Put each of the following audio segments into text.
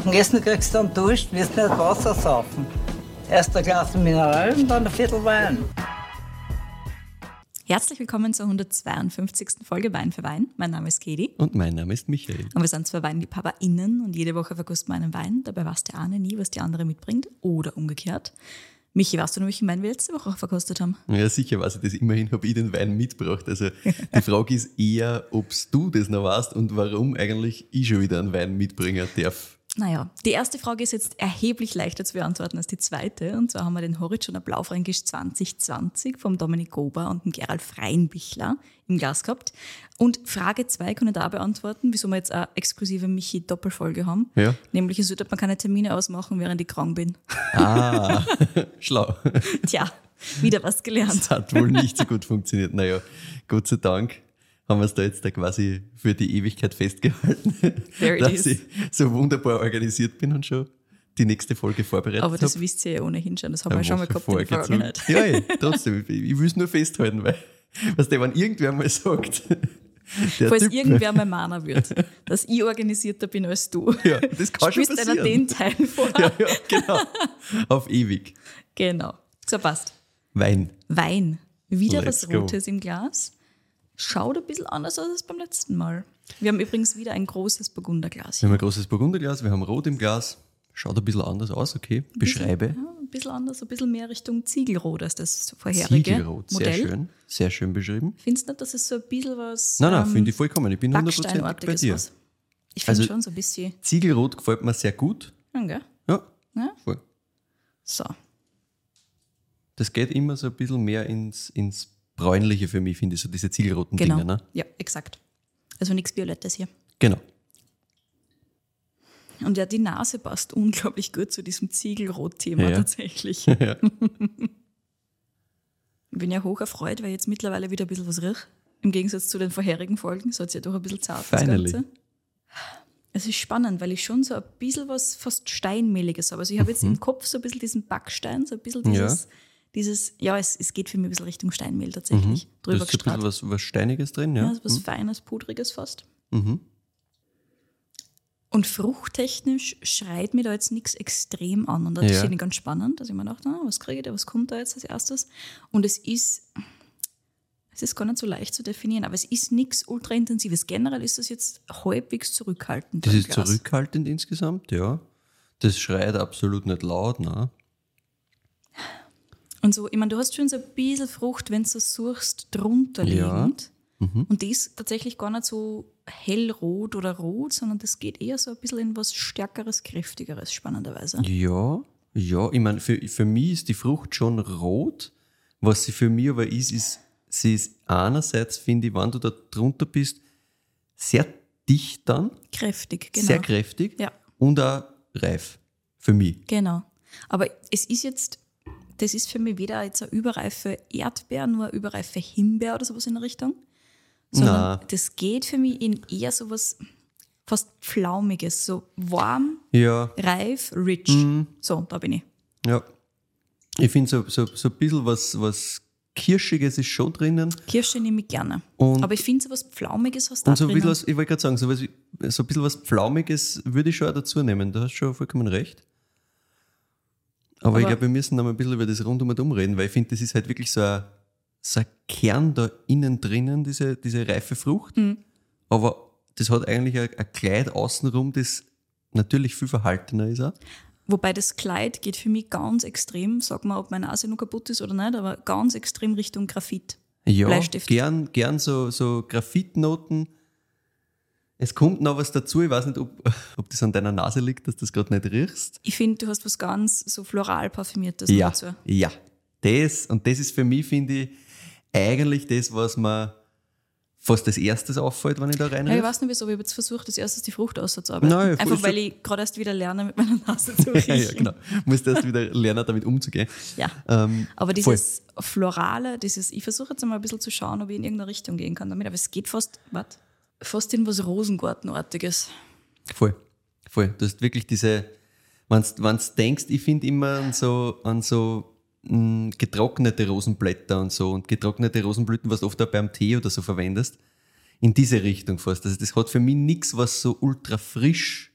Und Essen kriegst du dann Durst, wirst nicht Wasser saufen. Erst ein Glas Mineral und dann ein Viertel Wein. Herzlich willkommen zur 152. Folge Wein für Wein. Mein Name ist Katie. Und mein Name ist Michael. Und wir sind zwei WeinliebhaberInnen und jede Woche verkosten wir einen Wein. Dabei weiß der eine nie, was die andere mitbringt oder umgekehrt. Michi, weißt du noch, welchen Wein wir letzte Woche auch verkostet haben? Ja, sicher weiß ich das. Immerhin habe ich den Wein mitgebracht. Also die Frage ist eher, ob du das noch weißt und warum eigentlich ich schon wieder einen Wein mitbringen darf. Naja, die erste Frage ist jetzt erheblich leichter zu beantworten als die zweite. Und zwar haben wir den Horizont Blaufränkisch 2020 vom Dominik Gober und dem Gerald Freienbichler im Glas gehabt. Und Frage 2 kann ich da beantworten, wieso wir jetzt eine exklusive Michi-Doppelfolge haben. Ja. Nämlich, es sollte man keine Termine ausmachen, während ich krank bin. Ah, schlau. Tja, wieder was gelernt. Das hat wohl nicht so gut funktioniert. Naja, Gott sei Dank haben wir es da jetzt quasi für die Ewigkeit festgehalten, dass ich so wunderbar organisiert bin und schon die nächste Folge vorbereitet habe. Aber das wisst ihr ja ohnehin schon, das haben wir schon mal gehabt in der Vergangenheit. Ja, trotzdem, ich will es nur festhalten, weil, wenn irgendwer mal sagt, falls irgendwer mal meiner wird, dass ich organisierter bin als du. Ja, das kann schon passieren. Einer den Teil vor. Ja, genau. Auf ewig. Genau. So, passt. Wein. Wieder was Rotes im Glas. Schaut ein bisschen anders aus als beim letzten Mal. Wir haben übrigens wieder ein großes Burgunderglas. Wir haben ein großes Burgunderglas, wir haben Rot im Glas. Schaut ein bisschen anders aus, okay. Beschreibe. Ein bisschen anders, ein bisschen mehr Richtung Ziegelrot als das vorherige Ziegelrot, Modell. Sehr schön beschrieben. Findest du nicht, dass es so ein bisschen was... Nein, finde ich vollkommen. Ich bin 100% bei dir. Was? Ich finde schon so ein bisschen... Ziegelrot gefällt mir sehr gut. Okay. Ja, voll. So. Das geht immer so ein bisschen mehr ins Bräunliche für mich, finde ich, so diese ziegelroten Dinge. Ne? Ja, exakt. Also nichts Violettes hier. Genau. Und ja, die Nase passt unglaublich gut zu diesem Ziegelrot-Thema tatsächlich. Ja. Ich bin ja hoch erfreut, weil ich jetzt mittlerweile wieder ein bisschen was rieche. Im Gegensatz zu den vorherigen Folgen, so hat es ja doch ein bisschen zart das Ganze. Es ist spannend, weil ich schon so ein bisschen was fast Steinmehliges habe. Also ich habe jetzt im Kopf so ein bisschen diesen Backstein, so ein bisschen es geht für mich ein bisschen Richtung Steinmehl tatsächlich. Drüber da ist ein bisschen was Steiniges drin, ja. Ja, was Feines, Pudriges fast. Mhm. Und fruchttechnisch schreit mir da jetzt nichts extrem an. Und das finde ich ganz spannend, dass ich mir dachte, was kriege ich da, was kommt da jetzt als erstes? Und es ist gar nicht so leicht zu definieren, aber es ist nichts ultra intensives. Generell ist das jetzt halbwegs zurückhaltend. Das ist zurückhaltend insgesamt, ja. Das schreit absolut nicht laut, ne? Und so, ich meine, du hast schon so ein bisschen Frucht, wenn du es suchst, drunter liegend. Ja. Mhm. Und die ist tatsächlich gar nicht so hellrot oder rot, sondern das geht eher so ein bisschen in was Stärkeres, Kräftigeres, spannenderweise. Ja. Ich meine, für mich ist die Frucht schon rot. Was sie für mich aber sie ist einerseits, finde ich, wenn du da drunter bist, sehr dicht dann. Kräftig, genau. Sehr kräftig. Ja. Und auch reif. Für mich. Genau. Aber das ist für mich weder jetzt eine überreife Erdbeer, nur eine überreife Himbeer oder sowas in der Richtung. Sondern das geht für mich in eher sowas fast Pflaumiges, so warm, reif, rich. Mhm. So, da bin ich. Ja. Ich finde so ein bisschen was Kirschiges ist schon drinnen. Kirsche nehme ich gerne. Aber ich finde so was Pflaumiges hast du da drinnen. Ich wollte gerade sagen, so ein bisschen was Pflaumiges würde ich schon auch dazu nehmen. Du hast schon vollkommen recht. Aber ich glaube, wir müssen noch mal ein bisschen über das rundum reden, weil ich finde, das ist halt wirklich so ein Kern da innen drinnen, diese reife Frucht. Mhm. Aber das hat eigentlich ein Kleid außenrum, das natürlich viel verhaltener ist auch. Wobei das Kleid geht für mich ganz extrem, sag mal, ob meine Nase noch kaputt ist oder nicht, aber ganz extrem Richtung Graphit. Ja, Bleistift. Gern so Graphitnoten. Es kommt noch was dazu, ich weiß nicht, ob das an deiner Nase liegt, dass du das gerade nicht riechst. Ich finde, du hast was ganz so floral parfümiertes dazu. Ja, das ist für mich, finde ich, eigentlich das, was mir fast als erstes auffällt, wenn ich da reinrieche. Ja, ich weiß nicht wieso, aber ich habe jetzt versucht, als erstes die Frucht auszuarbeiten. Einfach weil ich gerade erst wieder lerne, mit meiner Nase zu riechen. Ja, genau. Du musst erst wieder lernen, damit umzugehen. Ja, aber dieses Florale, ich versuche jetzt einmal ein bisschen zu schauen, ob ich in irgendeine Richtung gehen kann damit, aber es geht fast in was Rosengartenartiges. Voll. Du hast wirklich diese, wenn du denkst, ich finde immer an so getrocknete Rosenblätter und so und getrocknete Rosenblüten, was du oft auch beim Tee oder so verwendest, in diese Richtung fast. Also das hat für mich nichts, was so ultra frisch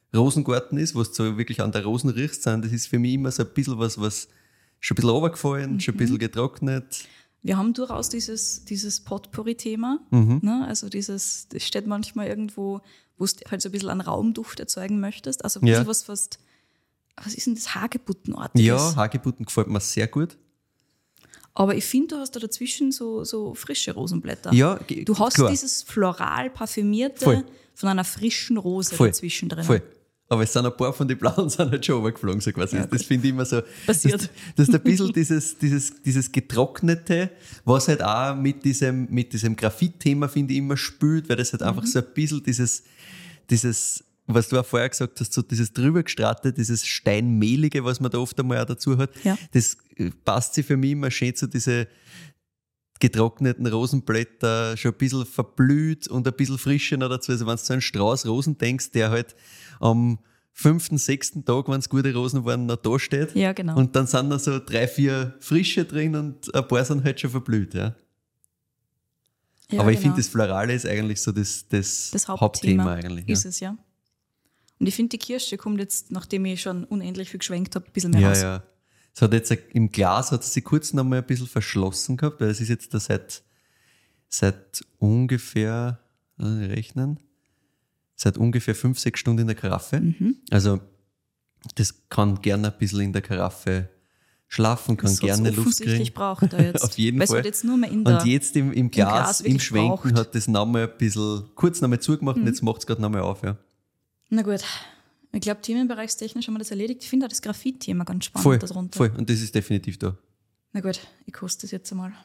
Rosengarten ist, wo du so wirklich an der Rosen riechst, das ist für mich immer so ein bisschen was schon ein bisschen runtergefallen, schon ein bisschen getrocknet. Wir haben durchaus dieses Potpourri-Thema. Ne? Also das steht manchmal irgendwo, wo du halt so ein bisschen einen Raumduft erzeugen möchtest. Also ein bisschen was ist denn das, Hagebuttenartiges? Ja, Hagebutten gefällt mir sehr gut. Aber ich finde, du hast da dazwischen so frische Rosenblätter. Ja, du hast klar. dieses floral parfümierte Voll. von einer frischen Rose Voll. dazwischen drin. Voll. Aber es sind ein paar von den Blauen sind halt schon runtergeflogen, so quasi. Ja, das finde ich immer so. Passiert. Das ist ein bisschen dieses Getrocknete, was halt auch mit diesem Graphit-Thema, finde ich, immer spült, weil das halt einfach so ein bisschen dieses, was du auch vorher gesagt hast, so dieses drübergestrahlte, dieses Steinmehlige, was man da oft einmal auch dazu hat, das passt sich für mich immer schön zu diese getrockneten Rosenblätter, schon ein bisschen verblüht und ein bisschen frischer noch dazu. Also wenn du so einen Strauß Rosen denkst, der halt am 5., 6. Tag, wenn es gute Rosen waren, noch da steht. Ja, genau. Und dann sind noch so 3, 4 frische drin und ein paar sind halt schon verblüht. Ja. Ja, aber ich genau. finde, das Florale ist eigentlich so das Hauptthema eigentlich. Ist es, ja. Und ich finde, die Kirsche kommt jetzt, nachdem ich schon unendlich viel geschwenkt habe, ein bisschen mehr raus. Ja. Es hat jetzt im Glas hat es sich kurz noch mal ein bisschen verschlossen gehabt, weil es ist jetzt da seit ungefähr, lass ich rechnen, seit ungefähr 5, 6 Stunden in der Karaffe. Also das kann gerne ein bisschen in der Karaffe schlafen, kann Das gerne hat's Luft kriegen. offensichtlich braucht er jetzt. Auf jeden Weil es Fall. wird jetzt nur mehr Und jetzt im Glas, im wirklich Schwenken braucht. hat das nochmal ein bisschen kurz nochmal zugemacht und jetzt macht es gerade nochmal auf. Ja. Na gut. Ich glaube, themenbereichstechnisch haben wir das erledigt. Ich finde auch das Graphit-Thema ganz spannend darunter. Voll. Und das ist definitiv da. Na gut, ich koste das jetzt einmal.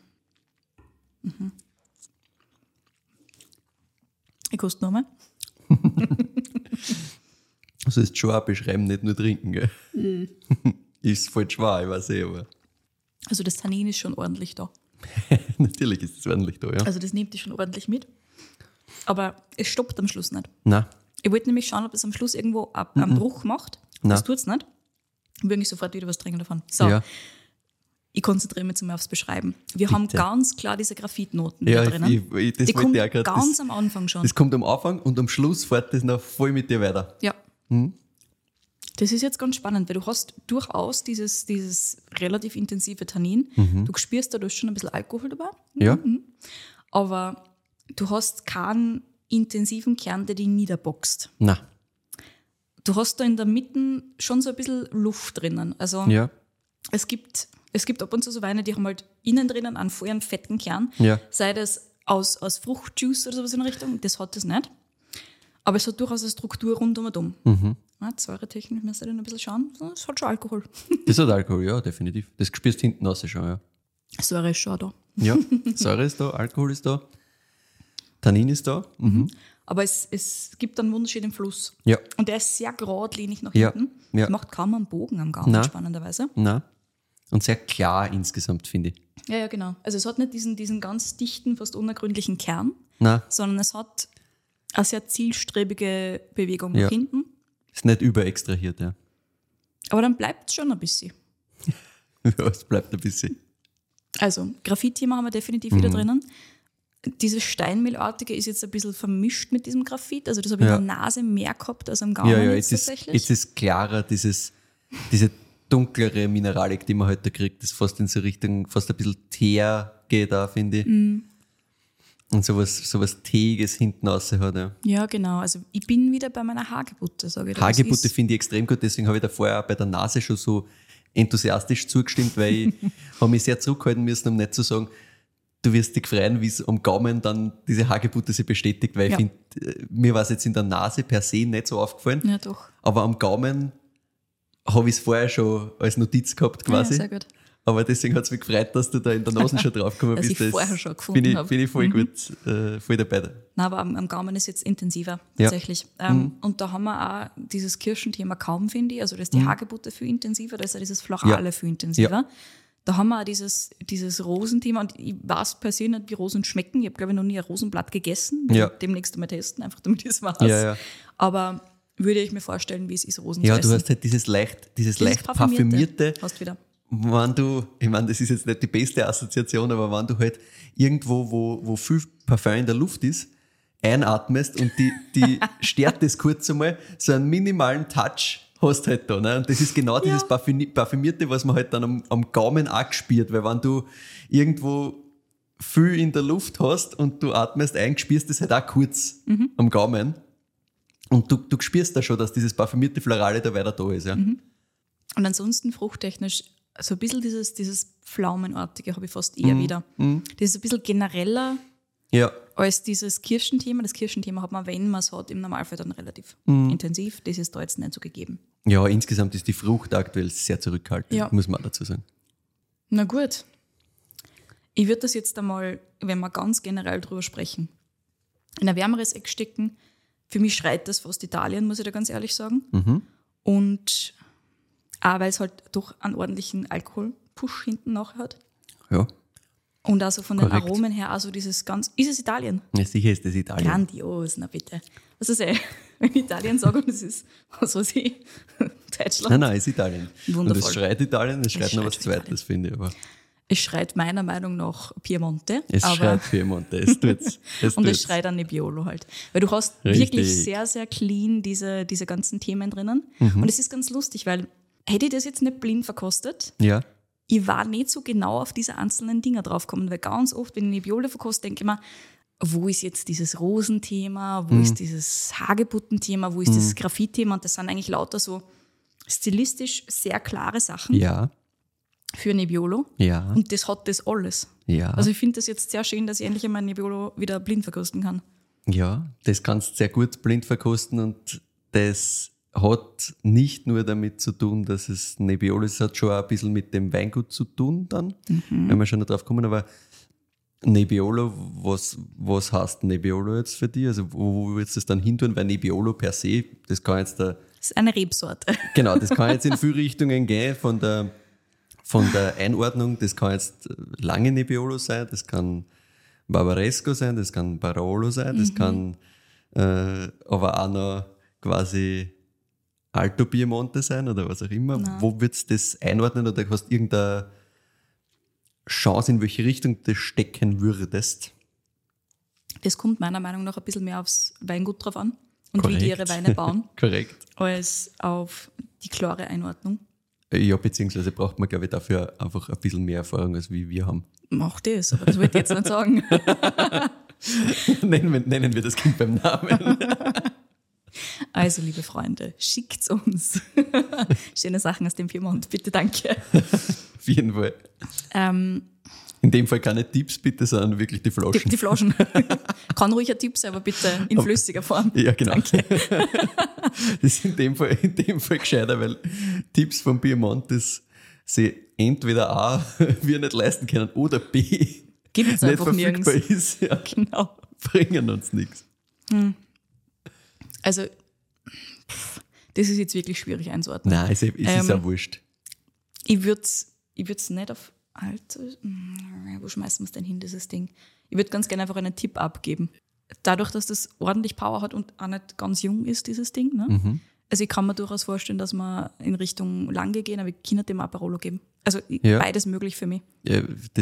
Ich koste nochmal. Also ist schon auch beschreiben, nicht nur trinken. Gell? Ist voll schwer, ich weiß aber. Also das Tannin ist schon ordentlich da. Natürlich ist es ordentlich da, ja. Also das nimmt dich schon ordentlich mit. Aber es stoppt am Schluss nicht. Nein. Ich wollte nämlich schauen, ob es am Schluss irgendwo einen Bruch macht. Nein. Das tut es nicht. Dann würde ich sofort wieder was trinken davon. So, Ja. ich konzentriere mich jetzt mal aufs Beschreiben. Wir haben ganz klar diese Graphitnoten Ja, da drinnen. das Die wollte kommt ich auch grad. ganz am Anfang schon. Das kommt am Anfang und am Schluss fährt das noch voll mit dir weiter. Ja. Das ist jetzt ganz spannend, weil du hast durchaus dieses relativ intensive Tannin. Du spürst da, du hast schon ein bisschen Alkohol dabei. Ja. Aber du hast keinen intensiven Kern, der dich niederboxt. Nein. Du hast da in der Mitte schon so ein bisschen Luft drinnen. Also Ja. es gibt ab und zu so Weine, die haben halt innen drinnen einen vollen fetten Kern. Ja. Sei das aus Fruchtjuice oder sowas in der Richtung, das hat das nicht. Aber es hat durchaus eine Struktur rundum und um. Ja, säuretechnisch müsst ihr dann ein bisschen schauen. Es hat schon Alkohol. Das hat Alkohol, ja, definitiv. Das spürst du hinten raus schon, ja. Säure ist schon da. Ja, Säure ist da, Alkohol ist da, Tannin ist da. Aber es gibt einen wunderschönen Fluss. Ja. Und der ist sehr geradlinig nach Ja. hinten. Ja. Es macht kaum einen Bogen am Gaumen, Nein. spannenderweise. Nein. Und sehr klar insgesamt, finde ich. Ja, genau. Also es hat nicht diesen ganz dichten, fast unergründlichen Kern, Nein, sondern es hat eine sehr zielstrebige Bewegung Ja. nach hinten. ist nicht überextrahiert, ja. Aber dann bleibt es schon ein bisschen. Ja, es bleibt ein bisschen. Also Graphit-Thema haben wir definitiv wieder drinnen. Dieses Steinmehlartige ist jetzt ein bisschen vermischt mit diesem Graphit. Also das habe ich Ja. in der Nase mehr gehabt als am Gaumen Ja, jetzt jetzt tatsächlich. ist klarer, diese dunklere Mineralik, die man heute kriegt, das fast in so Richtung, fast ein bisschen Teer geht da, finde ich. Und sowas Teiges hinten raus hat, ja. Ja, genau. Also ich bin wieder bei meiner Hagebutte, sage ich dir. Das Hagebutte ist- finde ich extrem gut, deswegen habe ich da vorher auch bei der Nase schon so enthusiastisch zugestimmt, weil ich habe mich sehr zurückhalten müssen, um nicht zu sagen, du wirst dich freuen, wie es am Gaumen dann diese Hagebutte sich bestätigt, weil Ja. ich finde, mir war es jetzt in der Nase per se nicht so aufgefallen, Ja, doch. aber am Gaumen habe ich es vorher schon als Notiz gehabt quasi. Ja, sehr gut. Aber deswegen hat es mich gefreut, dass du da in der Nase schon draufgekommen Dass bist. ich vorher schon gefunden bin ich, habe. bin ich voll gut, voll dabei. Da. Nein, aber am Gaumen ist jetzt intensiver, Ja. tatsächlich. Und da haben wir auch dieses Kirschenthema kaum, finde ich. Also da ist die Hagebutte viel intensiver, da ist ja dieses Florale Ja. viel intensiver. Ja. Da haben wir auch dieses Rosenthema. Und ich weiß per se nicht, wie Rosen schmecken. Ich habe, glaube ich, noch nie ein Rosenblatt gegessen. Will Ja. demnächst mal testen, einfach damit ich es weiß. Ja, ja. Aber würde ich mir vorstellen, wie es ist, Rosen Ja, zu du essen. hast halt dieses leicht parfümierte. Hast wieder. Wenn du, ich meine, das ist jetzt nicht die beste Assoziation, aber wenn du halt irgendwo, wo viel Parfum in der Luft ist, einatmest und die stört das kurz einmal, so einen minimalen Touch hast halt da. Ne? Und das ist genau dieses Parfümierte, was man halt dann am Gaumen auch gespürt, weil wenn du irgendwo viel in der Luft hast und du atmest ein, spürst das halt auch kurz am Gaumen. Und du spürst da schon, dass dieses parfümierte Florale da weiter da ist. Ja. Und ansonsten fruchttechnisch, so ein bisschen dieses Pflaumenartige habe ich fast eher wieder. Das ist ein bisschen genereller als dieses Kirschenthema. Das Kirschenthema hat man, wenn man es hat, im Normalfall dann relativ intensiv. Das ist da jetzt nicht so gegeben. Ja, insgesamt ist die Frucht aktuell sehr zurückhaltend, muss man auch dazu sagen. Na gut. Ich würde das jetzt einmal, wenn wir ganz generell drüber sprechen, in ein wärmeres Eck stecken. Für mich schreit das fast Italien, muss ich da ganz ehrlich sagen. Und auch, weil es halt doch einen ordentlichen Alkoholpush hinten nachher hat. Ja. Und also von den Aromen her, also dieses ganz. Ist es Italien? Ja, sicher ist das Italien. Grandios, na bitte. Was ist wenn ich Italien sage und das ist, was weiß ich, Deutschland. Nein, ist Italien. Wundervoll. Und es schreit Italien, es schreit noch was Zweites, finde ich. Aber es schreit meiner Meinung nach Piemonte. Es schreit Piemonte, es tut's. Und es schreit an Nebbiolo halt. Weil du hast wirklich sehr, sehr clean diese ganzen Themen drinnen. Und es ist ganz lustig, weil hätte ich das jetzt nicht blind verkostet, ich war nicht so genau auf diese einzelnen Dinger draufgekommen, weil ganz oft, wenn ich Nebbiolo verkoste, denke ich mir, wo ist jetzt dieses Rosenthema, wo ist dieses Hagebuttenthema, wo ist das Graphitthema, und das sind eigentlich lauter so stilistisch sehr klare Sachen für Nebbiolo. Ja. Und das hat das alles. Ja. Also ich finde das jetzt sehr schön, dass ich endlich einmal Nebbiolo wieder blind verkosten kann. Ja, das kannst du sehr gut blind verkosten und das hat nicht nur damit zu tun, dass es Nebbiolo ist, es hat schon auch ein bisschen mit dem Weingut zu tun dann, wenn wir schon noch drauf kommen, aber Nebbiolo, was heißt Nebbiolo jetzt für dich? Also wo willst du das dann hin tun? Weil Nebbiolo per se, das kann jetzt Das ist eine Rebsorte. Genau, das kann jetzt in viele Richtungen gehen, von der Einordnung, das kann jetzt lange Nebbiolo sein, das kann Barbaresco sein, das kann Barolo sein, das kann aber auch noch quasi Alto Piemonte sein oder was auch immer. Nein. Wo würdest du das einordnen oder hast du irgendeine Chance, in welche Richtung du das stecken würdest? Das kommt meiner Meinung nach ein bisschen mehr aufs Weingut drauf an und wie die ihre Weine bauen, als auf die klare Einordnung. Ja, beziehungsweise braucht man, glaube ich, dafür einfach ein bisschen mehr Erfahrung, als wie wir haben. Mach das, aber das wollte ich jetzt nicht sagen. Nennen wir das Kind beim Namen. Also, liebe Freunde, schickt uns schöne Sachen aus dem Piemont. Bitte, danke. Auf jeden Fall. In dem Fall keine Tipps, bitte, sondern wirklich die Flaschen. Die Flaschen. Kann ruhig ein Tipp sein, aber bitte in flüssiger Form. Ja, genau. Danke. Das ist in dem Fall gescheiter, weil Tipps von Piemont, das sie entweder A, wir nicht leisten können, oder B, gibt es einfach nirgends. Ist, ja, genau. Bringen uns nichts. Also, das ist jetzt wirklich schwierig einzuordnen. Nein, es ist auch wurscht. Ich würde es nicht auf Alter. Wo schmeißen wir es denn hin, dieses Ding? Ich würde ganz gerne einfach einen Tipp abgeben. Dadurch, dass das ordentlich Power hat und auch nicht ganz jung ist, dieses Ding. Ne? Also ich kann mir durchaus vorstellen, dass wir in Richtung Lange gehen, aber ich kann dem auch Barolo geben. Also beides möglich für mich. Ja,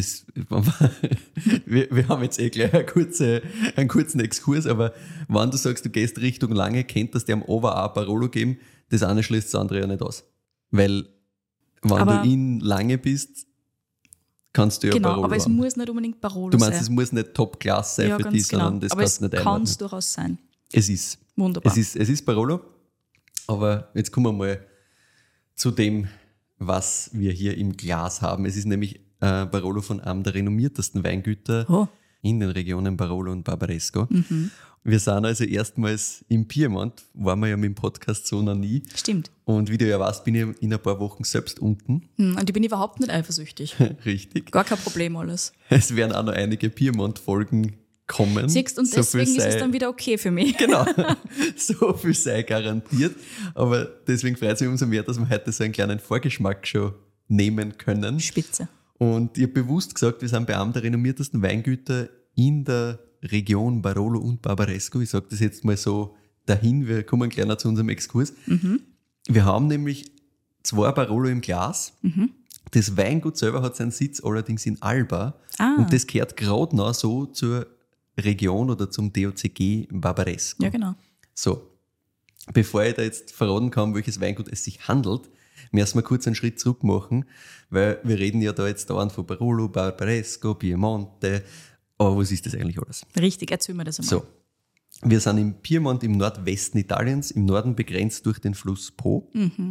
wir haben jetzt gleich einen kurzen Exkurs, aber wenn du sagst, du gehst Richtung Lange, könntest du dem aber auch Barolo geben, das eine schließt das andere ja nicht aus. Weil wenn du in Lange bist, kannst du ja Barolo aber es haben. muss nicht unbedingt Barolo sein. Du meinst, es muss nicht Top-Class sein für dich, sondern das kannst du nicht einordnen. Aber es kann es durchaus sein. Es ist. Wunderbar. Es ist Barolo, aber jetzt kommen wir mal zu dem, was wir hier im Glas haben. Es ist nämlich Barolo von einem der renommiertesten Weingüter in den Regionen Barolo und Barbaresco. Wir sind also erstmals im Piemont, waren wir ja mit dem Podcast so noch nie. Stimmt. Und wie du ja weißt, bin ich in ein paar Wochen selbst unten. Und ich bin überhaupt nicht eifersüchtig. Richtig. Gar kein Problem alles. Es werden auch noch einige Piemont-Folgen kommen. Siehst, und deswegen ist es dann wieder okay für mich. Genau, so viel sei garantiert. Aber deswegen freut es mich umso mehr, dass wir heute so einen kleinen Vorgeschmack schon nehmen können. Spitze. Und ich habe bewusst gesagt, wir sind bei einem der renommiertesten Weingüter in der Region Barolo und Barbaresco. Ich sage das jetzt mal so dahin, wir kommen gleich noch zu unserem Exkurs. Wir haben nämlich 2 Barolo im Glas. Das Weingut selber hat seinen Sitz allerdings in Alba. Und das gehört gerade noch so zur Region oder zum DOCG Barbaresco. Ja, genau. So, bevor ich da jetzt verraten kann, welches Weingut es sich handelt, müssen wir kurz einen Schritt zurück machen, weil wir reden ja da jetzt dauernd von Barolo, Barbaresco, Piemonte, aber was ist das eigentlich alles? Richtig, erzähl mir das einmal. So, wir sind im Piemont im Nordwesten Italiens, im Norden begrenzt durch den Fluss Po.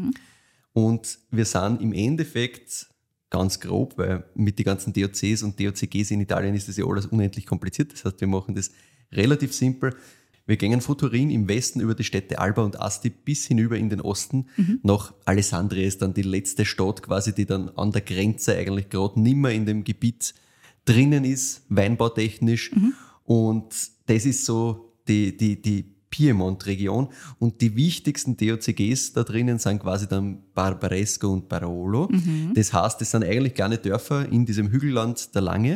Und wir sind im Endeffekt ganz grob, weil mit den ganzen DOCs und DOCGs in Italien ist das ja alles unendlich kompliziert. Das heißt, wir machen das relativ simpel. Wir gehen von Turin im Westen über die Städte Alba und Asti bis hinüber in den Osten. Nach Alessandria ist dann die letzte Stadt quasi, die dann an der Grenze eigentlich gerade nimmer in dem Gebiet drinnen ist, weinbautechnisch. Und das ist so die Piemont-Region. Und die wichtigsten DOCGs da drinnen sind quasi dann Barbaresco und Barolo. Das heißt, das sind eigentlich kleine Dörfer in diesem Hügelland der Lange.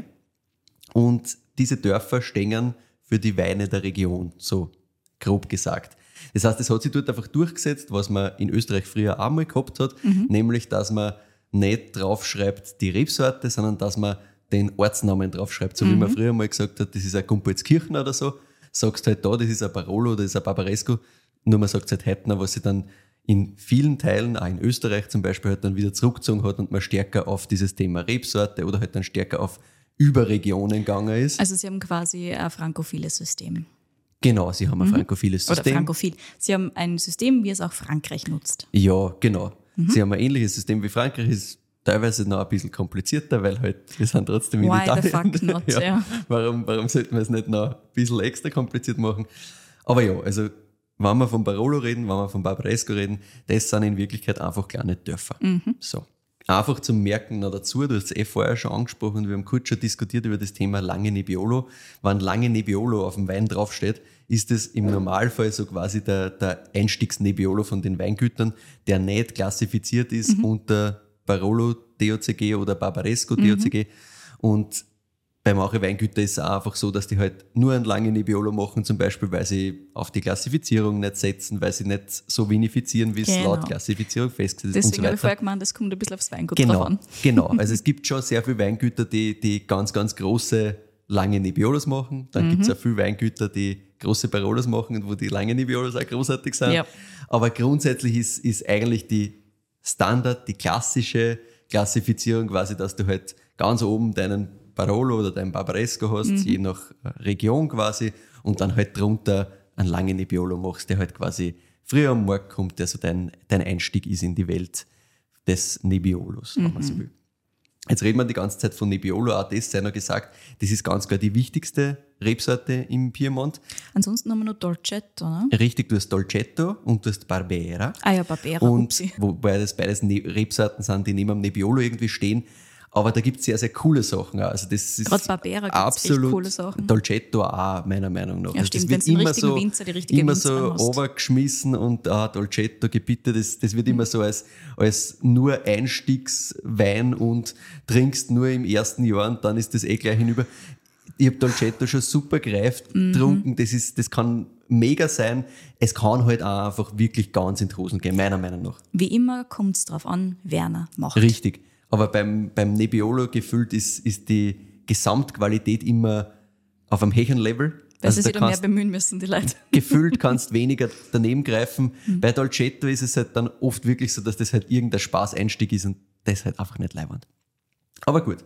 Und diese Dörfer stehen für die Weine der Region, so grob gesagt. Das heißt, es hat sich dort einfach durchgesetzt, was man in Österreich früher auch mal gehabt hat, nämlich, dass man nicht draufschreibt die Rebsorte, sondern dass man den Ortsnamen draufschreibt. So wie man früher mal gesagt hat, das ist ein Gumpolzkirchen oder so, sagst halt da, das ist ein Barolo, das ist ein Barbaresco, nur man sagt es halt heute noch, was sich dann in vielen Teilen, auch in Österreich zum Beispiel, halt dann wieder zurückgezogen hat und man stärker auf dieses Thema Rebsorte oder halt dann stärker auf Überregionen gegangen ist. Also Sie haben quasi ein frankophiles System. Genau, sie haben ein frankophiles System. Oder frankophil. Sie haben ein System, wie es auch Frankreich nutzt. Ja, genau. Sie haben ein ähnliches System wie Frankreich, ist teilweise noch ein bisschen komplizierter, weil halt, wir sind trotzdem in Why Italien. the fuck not, ja. Warum sollten wir es nicht noch ein bisschen extra kompliziert machen? Aber ja, also wenn wir von Barolo reden, wenn wir von Barbaresco reden, das sind in Wirklichkeit einfach kleine Dörfer. So. Einfach zum Merken noch dazu, du hast es vorher schon angesprochen, wir haben kurz schon diskutiert über das Thema Lange Nebbiolo. Wenn Lange Nebbiolo auf dem Wein draufsteht, ist es im Normalfall so quasi der Einstiegs-Nebbiolo von den Weingütern, der nicht klassifiziert ist unter Barolo DOCG oder Barbaresco DOCG. Und bei manchen Weingütern ist es auch einfach so, dass die halt nur einen langen Nebbiolo machen, zum Beispiel, weil sie auf die Klassifizierung nicht setzen, weil sie nicht so vinifizieren, wie es laut Klassifizierung festgesetzt ist. Deswegen habe ich vorher gemeint, das kommt ein bisschen aufs Weingut Genau, drauf an. genau. Also es gibt schon sehr viele Weingüter, die ganz, ganz große, lange Nebbiolos machen. Dann gibt es auch viele Weingüter, die große Barolos machen und wo die langen Nebbiolos auch großartig sind. Ja. Aber grundsätzlich ist eigentlich die Standard, die klassische Klassifizierung quasi, dass du halt ganz oben deinen Barolo oder deinen Barbaresco hast, je nach Region quasi, und dann halt drunter einen langen Nebbiolo machst, der halt quasi früher am Markt kommt, der so dein Einstieg ist in die Welt des Nebbiolos, wenn man so will. Jetzt reden wir die ganze Zeit von Nebbiolo, auch das sei noch gesagt, das ist ganz klar die wichtigste Rebsorte im Piemont. Ansonsten haben wir noch Dolcetto, ne? Richtig, du hast Dolcetto und du hast Barbera. Ah ja, Barbera, und wobei das beides Rebsorten sind, die neben dem Nebbiolo irgendwie stehen. Aber da gibt es sehr, sehr coole Sachen auch. Also das ist gerade Barbera gibt es echt coole Sachen. Dolcetto auch, meiner Meinung nach. Ja, also stimmt, das wenn wird du den immer richtigen so, Winzer, die richtige immer Winzerin so hast. runtergeschmissen und Dolcetto, gebitte, das wird immer so als nur Einstiegswein und trinkst nur im ersten Jahr und dann ist das gleich hinüber. Ich habe Dolcetto schon super gereift, getrunken, das kann mega sein. Es kann halt auch einfach wirklich ganz in die Hosen gehen, meiner Meinung nach. Wie immer kommt es darauf an, wer er macht. Richtig. Aber beim Nebbiolo gefühlt ist die Gesamtqualität immer auf einem höheren Level. Weil sie sich da mehr bemühen müssen, die Leute. Gefühlt kannst weniger daneben greifen. Bei Dolcetto ist es halt dann oft wirklich so, dass das halt irgendein Spaßeinstieg ist und das halt einfach nicht leiwand. Aber gut.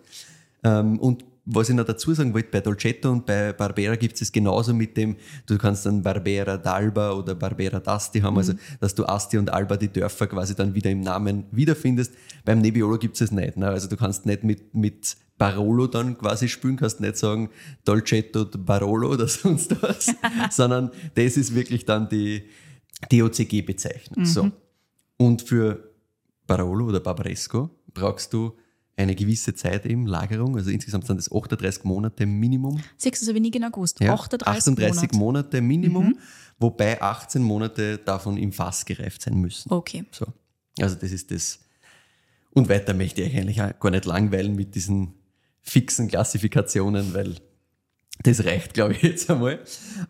Und was ich noch dazu sagen wollte, bei Dolcetto und bei Barbera gibt es genauso mit dem, du kannst dann Barbera d'Alba oder Barbera d'Asti haben, also dass du Asti und Alba, die Dörfer quasi dann wieder im Namen wiederfindest. Beim Nebbiolo gibt es nicht. Ne? Also du kannst nicht mit Barolo dann quasi spielen, kannst nicht sagen Dolcetto Barolo oder sonst was, sondern das ist wirklich dann die DOCG-Bezeichnung. So. Und für Barolo oder Barbaresco brauchst du eine gewisse Zeit eben Lagerung, also insgesamt sind das 38 Monate Minimum. Siehst du, das habe ich nie genau gewusst. Ja, 38 Monate Minimum, wobei 18 Monate davon im Fass gereift sein müssen. Okay. So. Also das ist das. Und weiter möchte ich eigentlich auch gar nicht langweilen mit diesen fixen Klassifikationen, weil das reicht, glaube ich, jetzt einmal.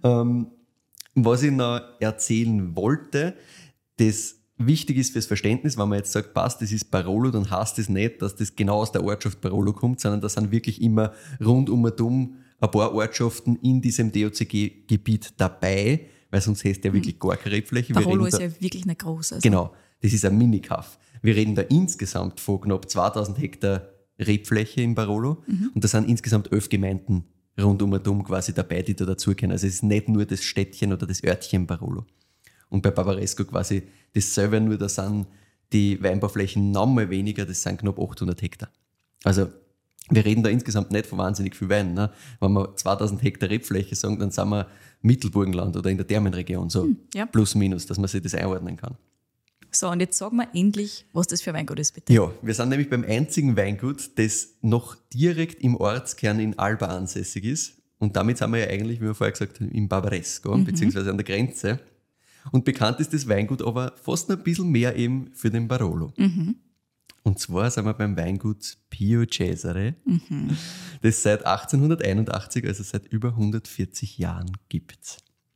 Was ich noch erzählen wollte, das wichtig ist fürs Verständnis, wenn man jetzt sagt, passt, das ist Barolo, dann heißt das nicht, dass das genau aus der Ortschaft Barolo kommt, sondern das sind wirklich immer rund um ein paar Ortschaften in diesem DOCG-Gebiet dabei, weil sonst hättest du ja wirklich gar keine Rebfläche. Barolo ist ja wirklich nicht groß. Also. Genau, das ist ein Minikaff. Wir reden da insgesamt von knapp 2000 Hektar Rebfläche in Barolo und da sind insgesamt 11 Gemeinden rundum quasi dabei, die da dazugehören. Also es ist nicht nur das Städtchen oder das Örtchen Barolo. Und bei Barbaresco quasi dasselbe, nur da sind die Weinbauflächen nochmal weniger, das sind knapp 800 Hektar. Also wir reden da insgesamt nicht von wahnsinnig viel Wein. Ne? Wenn wir 2000 Hektar Rebfläche sagen, dann sind wir Mittelburgenland oder in der Thermenregion, so plus minus, dass man sich das einordnen kann. So, und jetzt sagen wir endlich, was das für ein Weingut ist, bitte. Ja, wir sind nämlich beim einzigen Weingut, das noch direkt im Ortskern in Alba ansässig ist. Und damit sind wir ja eigentlich, wie wir vorher gesagt haben, im Barbaresco, beziehungsweise an der Grenze. Und bekannt ist das Weingut aber fast noch ein bisschen mehr eben für den Barolo. Und zwar sind wir beim Weingut Pio Cesare, das es seit 1881, also seit über 140 Jahren gibt.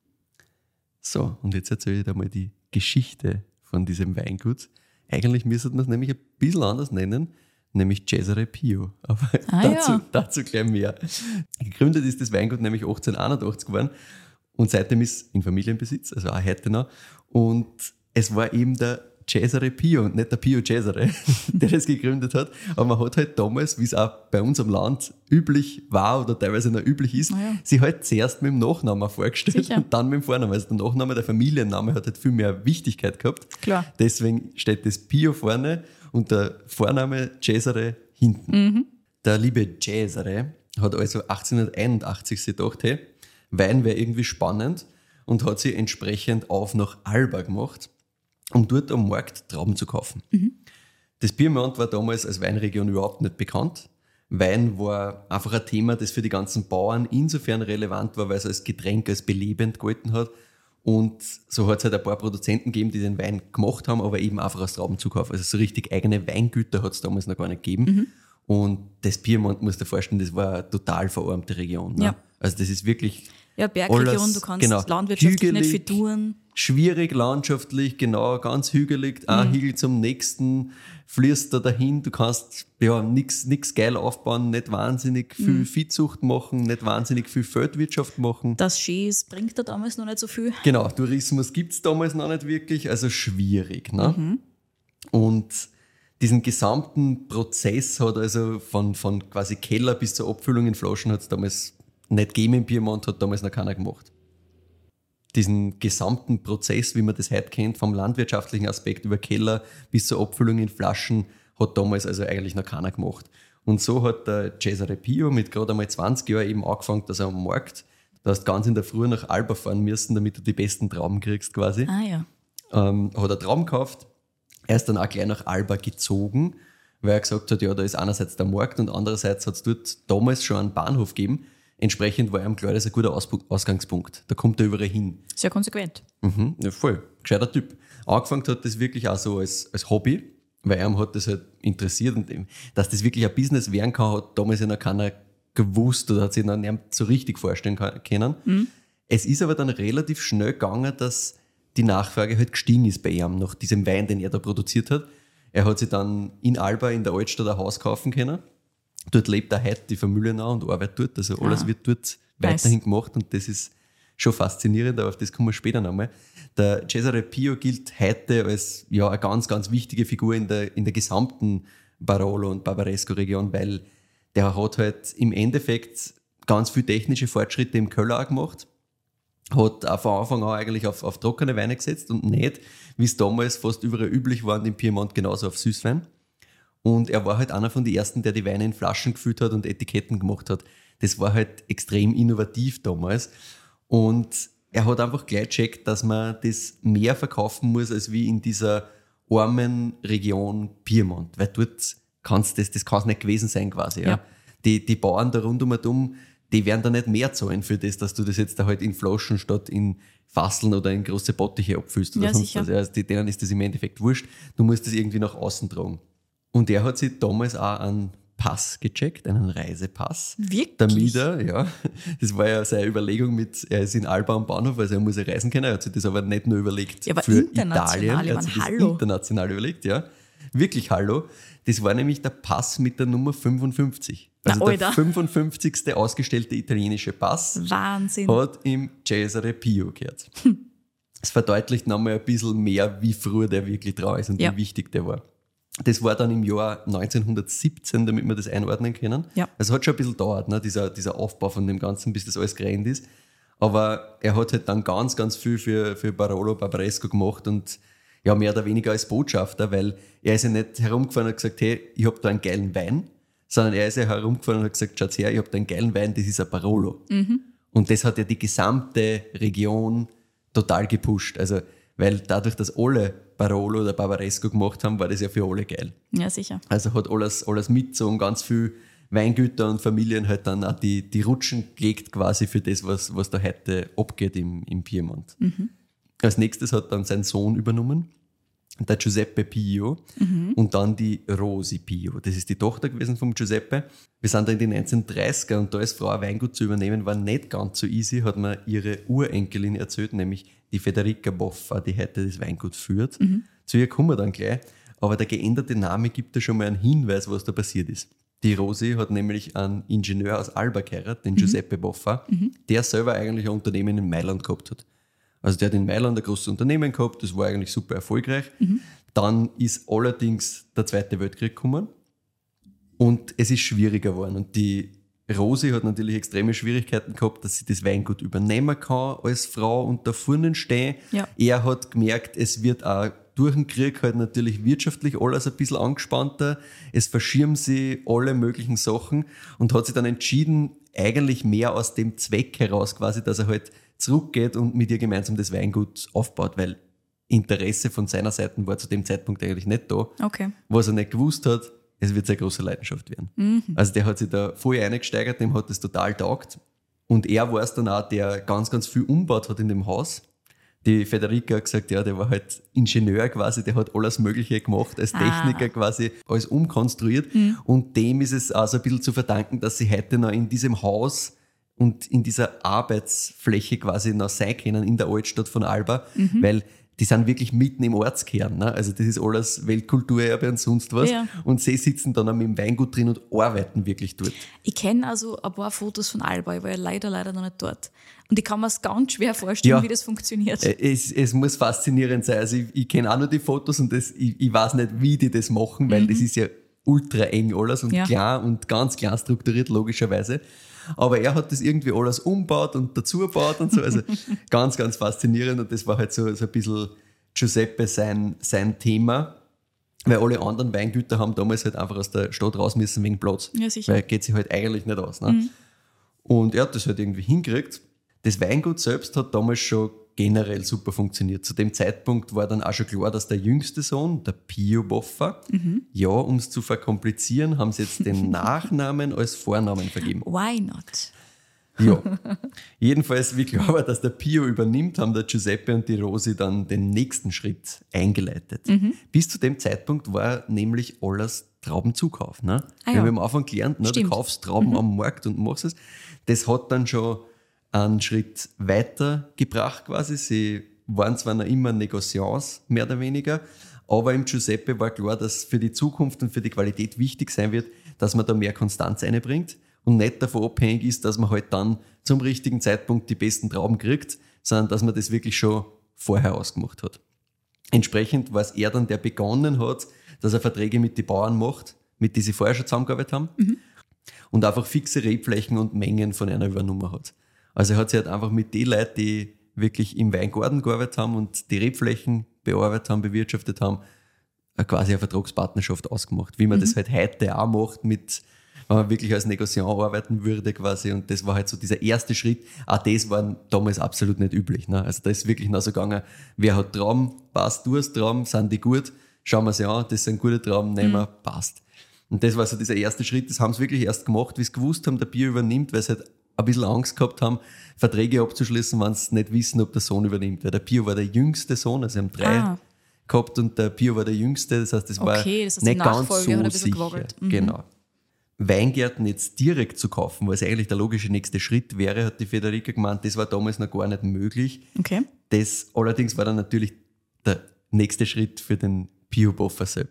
So, und jetzt erzähle ich dir mal die Geschichte von diesem Weingut. Eigentlich müsste man es nämlich ein bisschen anders nennen, nämlich Cesare Pio. Aber dazu gleich mehr. Gegründet ist das Weingut nämlich 1881 geworden und seitdem ist in Familienbesitz, also auch heute noch. Und es war eben der Cesare Pio und nicht der Pio Cesare, der das gegründet hat. Aber man hat halt damals, wie es auch bei uns am Land üblich war oder teilweise noch üblich ist, sich halt zuerst mit dem Nachnamen vorgestellt und dann mit dem Vornamen. Also der Nachname, der Familienname hat halt viel mehr Wichtigkeit gehabt. Klar. Deswegen steht das Pio vorne und der Vorname Cesare hinten. Der liebe Cesare hat also 1881 sich gedacht, hey, Wein wäre irgendwie spannend und hat sich entsprechend auf nach Alba gemacht, um dort am Markt Trauben zu kaufen. Das Piemont war damals als Weinregion überhaupt nicht bekannt. Wein war einfach ein Thema, das für die ganzen Bauern insofern relevant war, weil es als Getränk, als belebend gehalten hat. Und so hat es halt ein paar Produzenten gegeben, die den Wein gemacht haben, aber eben einfach als Traubenzukauf. Also so richtig eigene Weingüter hat es damals noch gar nicht gegeben. Und das Piemont, musst du dir vorstellen, das war eine total verarmte Region. Ne? Also das ist wirklich... Ja, Bergregion, du kannst landwirtschaftlich hügelig, nicht viel tun. Schwierig landschaftlich, genau, ganz hügelig, ein Hügel zum nächsten, fließt da dahin, du kannst nichts geil aufbauen, nicht wahnsinnig viel Viehzucht machen, nicht wahnsinnig viel Feldwirtschaft machen. Das Ski bringt da damals noch nicht so viel. Genau, Tourismus gibt es damals noch nicht wirklich, also schwierig. Ne? Und diesen gesamten Prozess hat also von quasi Keller bis zur Abfüllung in Flaschen hat es damals nicht gegeben im Piemont, hat damals noch keiner gemacht. Diesen gesamten Prozess, wie man das heute kennt, vom landwirtschaftlichen Aspekt über Keller bis zur Abfüllung in Flaschen, hat damals also eigentlich noch keiner gemacht. Und so hat der Cesare Pio mit gerade einmal 20 Jahren eben angefangen, dass er am Markt, da hast ganz in der Früh nach Alba fahren müssen, damit du die besten Trauben kriegst quasi. Hat er Trauben gekauft, er ist dann auch gleich nach Alba gezogen, weil er gesagt hat, ja, da ist einerseits der Markt und andererseits hat es dort damals schon einen Bahnhof gegeben. Entsprechend war ihm klar, das ist ein guter Ausgangspunkt. Da kommt er überall hin. Sehr konsequent. Ja, voll. Gescheiter Typ. Angefangen hat das wirklich auch so als Hobby, weil ihm hat das halt interessiert. Und dass das wirklich ein Business werden kann, hat damals ja noch keiner gewusst oder hat sich noch nicht so richtig vorstellen können. Es ist aber dann relativ schnell gegangen, dass die Nachfrage halt gestiegen ist bei ihm nach diesem Wein, den er da produziert hat. Er hat sich dann in Alba in der Altstadt ein Haus kaufen können. Dort lebt auch heute die Familie noch und arbeitet dort. Also alles wird dort weiterhin gemacht und das ist schon faszinierend, aber auf das kommen wir später nochmal. Der Cesare Pio gilt heute als eine ganz, ganz wichtige Figur in der gesamten Barolo- und Barbaresco-Region, weil der hat halt im Endeffekt ganz viele technische Fortschritte im Keller auch gemacht. Hat auch von Anfang an eigentlich auf trockene Weine gesetzt und nicht, wie es damals fast überall üblich war, im Piemont genauso auf Süßwein. Und er war halt einer von den Ersten, der die Weine in Flaschen gefüllt hat und Etiketten gemacht hat. Das war halt extrem innovativ damals. Und er hat einfach gleich gecheckt, dass man das mehr verkaufen muss, als wie in dieser armen Region Piemont. Weil dort das kann nicht gewesen sein quasi. Ja. Die Bauern da rundum, die werden da nicht mehr zahlen für das, dass du das jetzt da halt in Flaschen statt in Fasseln oder in große Bottiche abfüllst oder sonst was. Also denen ist das im Endeffekt wurscht. Du musst das irgendwie nach außen tragen. Und er hat sich damals auch einen Pass gecheckt, einen Reisepass. Wirklich? Damit das war ja seine Überlegung er ist in Alba am Bahnhof, also er muss ja reisen können. Er hat sich das aber nicht nur überlegt aber für international, Italien, er hat sich das international überlegt, wirklich Hallo. Das war nämlich der Pass mit der Nummer 55. Also der 55. ausgestellte italienische Pass. Wahnsinn. Hat im Cesare Pio gehört. Das verdeutlicht nochmal ein bisschen mehr, wie früh der wirklich dran ist und wie wichtig der war. Das war dann im Jahr 1917, damit wir das einordnen können. Ja. Also hat schon ein bisschen gedauert, ne, dieser Aufbau von dem Ganzen, bis das alles gerannt ist. Aber er hat halt dann ganz, ganz viel für Barolo Barbaresco gemacht und ja, mehr oder weniger als Botschafter, weil er ist ja nicht herumgefahren und hat gesagt, hey, ich hab da einen geilen Wein, sondern er ist ja herumgefahren und hat gesagt, schaut her, ich hab da einen geilen Wein, das ist ein Barolo. Und das hat ja die gesamte Region total gepusht. Also, weil dadurch, dass alle Barolo oder Barbaresco gemacht haben, war das ja für alle geil. Ja, sicher. Also hat alles mitgezogen, ganz viel Weingüter und Familien halt dann auch die Rutschen gelegt quasi für das, was da heute abgeht im Piemont. Als nächstes hat dann sein Sohn übernommen, der Giuseppe Pio und dann die Rosi Pio. Das ist die Tochter gewesen vom Giuseppe. Wir sind da in die 1930er und da als Frau ein Weingut zu übernehmen, war nicht ganz so easy, hat mir ihre Urenkelin erzählt, nämlich die Federica Boffa, die heute das Weingut führt. Zu ihr kommen wir dann gleich, aber der geänderte Name gibt ja schon mal einen Hinweis, was da passiert ist. Die Rosi hat nämlich einen Ingenieur aus Alba geheiratet, den Giuseppe Boffa, der selber eigentlich ein Unternehmen in Mailand gehabt hat. Also der hat in Mailand ein großes Unternehmen gehabt, das war eigentlich super erfolgreich. Dann ist allerdings der Zweite Weltkrieg gekommen und es ist schwieriger geworden. Und die Rosi hat natürlich extreme Schwierigkeiten gehabt, dass sie das Weingut übernehmen kann als Frau und da vorne stehen. Ja. Er hat gemerkt, es wird auch durch den Krieg halt natürlich wirtschaftlich alles ein bisschen angespannter. Es verschirmen sie alle möglichen Sachen und hat sich dann entschieden, eigentlich mehr aus dem Zweck heraus quasi, dass er halt zurückgeht und mit ihr gemeinsam das Weingut aufbaut, weil Interesse von seiner Seite war zu dem Zeitpunkt eigentlich nicht da. Okay. Was er nicht gewusst hat, es wird seine große Leidenschaft werden. Also der hat sich da voll eingesteigert, dem hat das total taugt. Und er war es dann auch, der ganz, ganz viel umgebaut hat in dem Haus. Die Federica hat gesagt, ja, der war halt Ingenieur quasi, der hat alles Mögliche gemacht, als Techniker quasi alles umkonstruiert. Und dem ist es auch so ein bisschen zu verdanken, dass sie heute noch in diesem Haus und in dieser Arbeitsfläche quasi noch sein können, in der Altstadt von Alba, weil die sind wirklich mitten im Ortskern. Ne? Also das ist alles Weltkulturerbe und sonst was. Ja. Und sie sitzen dann auch mit dem Weingut drin und arbeiten wirklich dort. Ich kenne also ein paar Fotos von Alba, ich war ja leider noch nicht dort. Und ich kann mir es ganz schwer vorstellen, wie das funktioniert. Es muss faszinierend sein. Also ich kenne auch nur die Fotos und ich weiß nicht, wie die das machen, weil das ist ja ultra eng alles und klar und ganz klar strukturiert, logischerweise. Aber er hat das irgendwie alles umgebaut und dazu gebaut und so. Also ganz, ganz faszinierend. Und das war halt so ein bisschen Giuseppe sein Thema. Weil alle anderen Weingüter haben damals halt einfach aus der Stadt raus müssen wegen Platz. Ja, sicher. Weil geht sich halt eigentlich nicht aus. Ne? Und er hat das halt irgendwie hingekriegt. Das Weingut selbst hat damals schon generell super funktioniert. Zu dem Zeitpunkt war dann auch schon klar, dass der jüngste Sohn, der Pio Boffa, um es zu verkomplizieren, haben sie jetzt den Nachnamen als Vornamen vergeben. Why not? Ja. Jedenfalls, wie klar war, dass der Pio übernimmt, haben der Giuseppe und die Rosi dann den nächsten Schritt eingeleitet. Bis zu dem Zeitpunkt war nämlich alles Traubenzukauf. Ne? Wir haben am Anfang gelernt, ne? Du kaufst Trauben am Markt und machst es. Das hat dann schon einen Schritt weiter gebracht quasi. Sie waren zwar noch immer Negociants, mehr oder weniger, aber im Giuseppe war klar, dass für die Zukunft und für die Qualität wichtig sein wird, dass man da mehr Konstanz einbringt und nicht davon abhängig ist, dass man halt dann zum richtigen Zeitpunkt die besten Trauben kriegt, sondern dass man das wirklich schon vorher ausgemacht hat. Entsprechend war es er dann, der begonnen hat, dass er Verträge mit den Bauern macht, mit denen sie vorher schon zusammengearbeitet haben und einfach fixe Rebflächen und Mengen von einer übernommen hat. Also er hat sich halt einfach mit den Leuten, die wirklich im Weingarten gearbeitet haben und die Rebflächen bearbeitet haben, bewirtschaftet haben, quasi eine Vertragspartnerschaft ausgemacht. Wie man das halt heute auch macht, wenn man wirklich als Negociant arbeiten würde quasi. Und das war halt so dieser erste Schritt. Auch das war damals absolut nicht üblich. Ne? Also da ist wirklich noch so gegangen, wer hat Trauben, passt, du hast Trauben, sind die gut, schauen wir sie an, das sind gute Trauben, nehmen wir, passt. Und das war so dieser erste Schritt, das haben sie wirklich erst gemacht, wie sie gewusst haben, der Bier übernimmt, weil sie halt ein bisschen Angst gehabt haben, Verträge abzuschließen, wenn sie nicht wissen, ob der Sohn übernimmt. Weil der Pio war der jüngste Sohn, also sie haben 3 gehabt und der Pio war der jüngste, das heißt, das war nicht ganz so sicher. Genau. Weingärten jetzt direkt zu kaufen, was eigentlich der logische nächste Schritt wäre, hat die Federica gemeint, das war damals noch gar nicht möglich. Okay. Das allerdings war dann natürlich der nächste Schritt für den Pio Boffa selbst.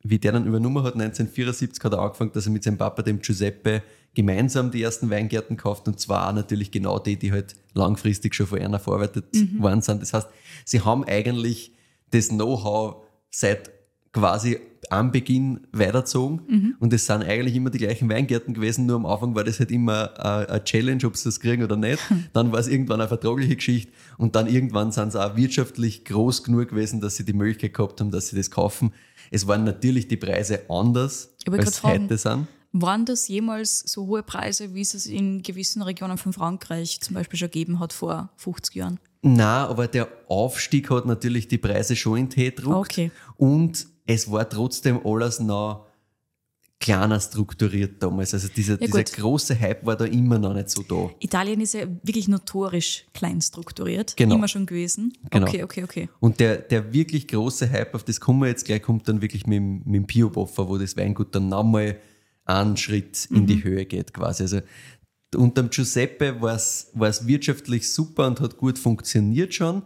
wie der dann übernommen hat, 1974 hat er angefangen, dass er mit seinem Papa, dem Giuseppe, gemeinsam die ersten Weingärten kauft, und zwar auch natürlich genau die halt langfristig schon von einer verarbeitet worden sind. Das heißt, sie haben eigentlich das Know-how seit quasi am Beginn weitergezogen und es sind eigentlich immer die gleichen Weingärten gewesen, nur am Anfang war das halt immer eine Challenge, ob sie das kriegen oder nicht. Dann war es irgendwann eine vertragliche Geschichte und dann irgendwann sind sie auch wirtschaftlich groß genug gewesen, dass sie die Möglichkeit gehabt haben, dass sie das kaufen. Es waren natürlich die Preise anders, als heute sind. Waren das jemals so hohe Preise, wie es in gewissen Regionen von Frankreich zum Beispiel schon gegeben hat vor 50 Jahren? Nein, aber der Aufstieg hat natürlich die Preise schon in den Tee gedruckt. Okay. Und es war trotzdem alles noch kleiner strukturiert damals. Also dieser große Hype war da immer noch nicht so da. Italien ist ja wirklich notorisch klein strukturiert. Genau. Immer schon gewesen. Genau. Okay. Und der wirklich große Hype, auf das kommen wir jetzt gleich, kommt dann wirklich mit dem Pioboffer, wo das Weingut dann nochmal einen Schritt in die Höhe geht quasi. Also unter dem Giuseppe war es wirtschaftlich super und hat gut funktioniert schon.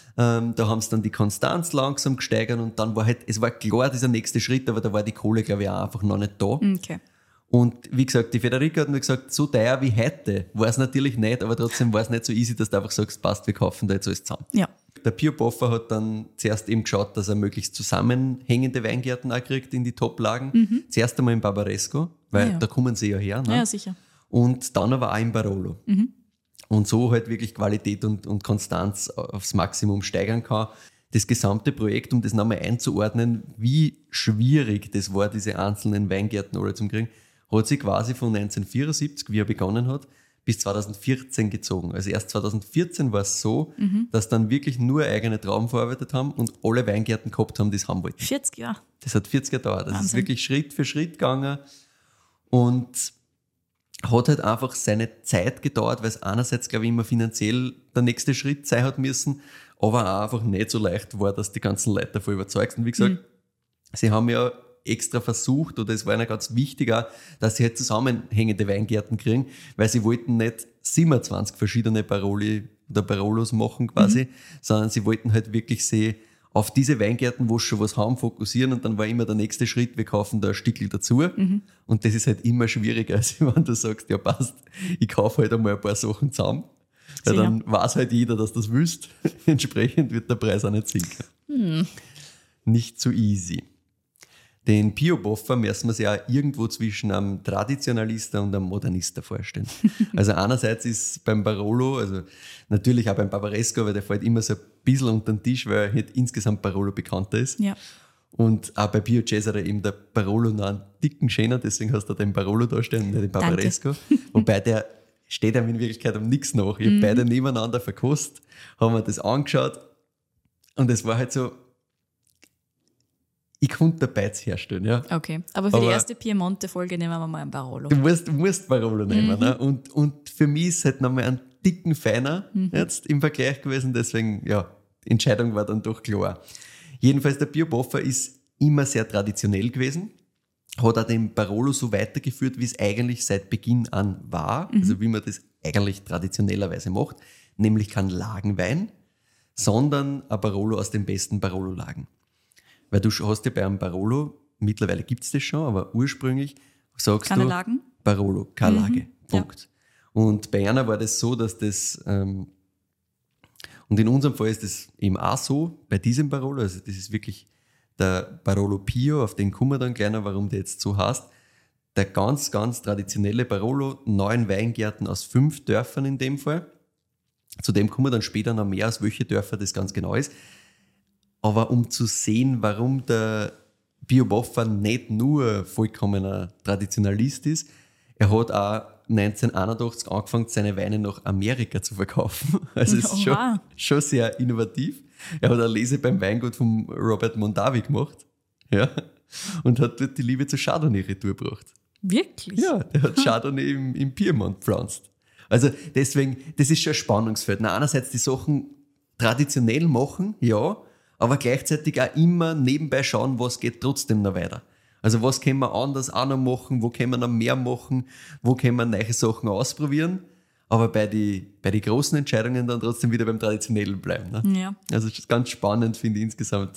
Da haben sie dann die Konstanz langsam gesteigert und dann war es war klar dieser nächste Schritt, aber da war die Kohle, glaube ich, auch einfach noch nicht da. Okay. Und wie gesagt, die Federica hat mir gesagt, so teuer wie heute war es natürlich nicht, aber trotzdem war es nicht so easy, dass du einfach sagst, passt, wir kaufen da jetzt alles zusammen. Ja. Der Pioboffer hat dann zuerst eben geschaut, dass er möglichst zusammenhängende Weingärten auch kriegt in die Top-Lagen. Zuerst einmal in Barbaresco, weil da kommen sie ja her. Ne? Ja, sicher. Und dann aber auch in Barolo. Und so halt wirklich Qualität und Konstanz aufs Maximum steigern kann. Das gesamte Projekt, um das nochmal einzuordnen, wie schwierig das war, diese einzelnen Weingärten alle zu kriegen, hat sich quasi von 1974, wie er begonnen hat, bis 2014 gezogen. Also erst 2014 war es so, dass dann wirklich nur eigene Trauben verarbeitet haben und alle Weingärten gehabt haben, die es haben wollten. 40 Jahre. Das hat 40 Jahre gedauert. Das Wahnsinn. ist wirklich Schritt für Schritt gegangen und hat halt einfach seine Zeit gedauert, weil es einerseits, glaube ich, immer finanziell der nächste Schritt sein hat müssen, aber auch einfach nicht so leicht war, dass die ganzen Leute davon überzeugt. Und wie gesagt, sie haben ja extra versucht, oder es war ihnen ganz wichtig auch, dass sie halt zusammenhängende Weingärten kriegen, weil sie wollten nicht 27 verschiedene Baroli oder Barolos machen quasi, sondern sie wollten halt wirklich sie auf diese Weingärten, wo sie schon was haben, fokussieren und dann war immer der nächste Schritt, wir kaufen da ein Stückchen dazu und das ist halt immer schwieriger, als wenn du sagst, ja passt, ich kaufe halt einmal ein paar Sachen zusammen, weil dann weiß halt jeder, dass du das willst, entsprechend wird der Preis auch nicht sinken. Nicht so easy. Den Pioboffer müssen wir sich auch irgendwo zwischen einem Traditionalista und einem Modernista vorstellen. Also einerseits ist beim Barolo, also natürlich auch beim Barbaresco, aber der fällt immer so ein bisschen unter den Tisch, weil halt insgesamt Barolo bekannter ist. Ja. Und auch bei Pio Cesare eben der Barolo noch einen dicken schöner, deswegen hast du den Barolo da stehen, nicht den Barbaresco. Wobei der steht einem in Wirklichkeit um nichts nach. Ich habe beide nebeneinander verkostet, haben wir das angeschaut und es war halt so, ich konnte Beiz herstellen, ja. Okay, aber für die erste Piemonte-Folge nehmen wir mal einen Barolo. Du musst Barolo nehmen. Ne? Und für mich ist es halt nochmal ein dicken feiner jetzt im Vergleich gewesen, deswegen, ja, die Entscheidung war dann doch klar. Jedenfalls, der Pioboffer ist immer sehr traditionell gewesen, hat auch den Barolo so weitergeführt, wie es eigentlich seit Beginn an war, also wie man das eigentlich traditionellerweise macht, nämlich kein Lagenwein, sondern ein Barolo aus den besten Barolo-Lagen. Weil du hast ja bei einem Barolo, mittlerweile gibt es das schon, aber ursprünglich sagst keine du Lagen? Barolo, keine Lage, Punkt. Ja. Und bei einer war das so, dass das, und in unserem Fall ist das eben auch so, bei diesem Barolo, also das ist wirklich der Barolo Pio, auf den kommen wir dann gleich noch, warum der jetzt so heißt, der ganz, ganz traditionelle Barolo, 9 Weingärten aus 5 Dörfern in dem Fall. Zudem kommen wir dann später noch mehr, aus welche Dörfer das ganz genau ist. Aber um zu sehen, warum der Pioboffer nicht nur vollkommener Traditionalist ist, er hat auch 1981 angefangen, seine Weine nach Amerika zu verkaufen. Also es ist schon sehr innovativ. Er hat eine Lese beim Weingut von Robert Mondavi gemacht, ja, und hat dort die Liebe zu Chardonnay retour gebracht. Wirklich? Ja, der hat Chardonnay im Piemont gepflanzt. Also deswegen, das ist schon ein Spannungsfeld. Einerseits die Sachen traditionell machen, ja, aber gleichzeitig auch immer nebenbei schauen, was geht trotzdem noch weiter. Also was können wir anders auch noch machen, wo können wir noch mehr machen, wo können wir neue Sachen ausprobieren, aber bei die großen Entscheidungen dann trotzdem wieder beim Traditionellen bleiben. Ne? Ja. Also das ist ganz spannend, finde ich insgesamt,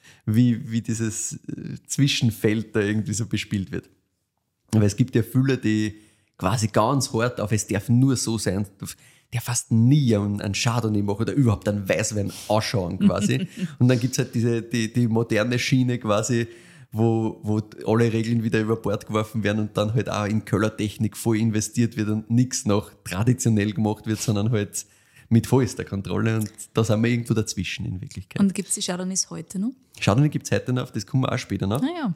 wie dieses Zwischenfeld da irgendwie so bespielt wird. Weil es gibt ja viele, die quasi ganz hart auf, es darf nur so sein, der fast nie einen Chardonnay machen oder überhaupt einen Weißwein ausschauen quasi. Und dann gibt es halt die moderne Schiene quasi, wo alle Regeln wieder über Bord geworfen werden und dann halt auch in Kellertechnik voll investiert wird und nichts noch traditionell gemacht wird, sondern halt mit vollster Kontrolle. Und da sind wir irgendwo dazwischen in Wirklichkeit. Und gibt es die Chardonnays heute noch? Chardonnay gibt es heute noch, auf das kommen wir auch später noch. Naja.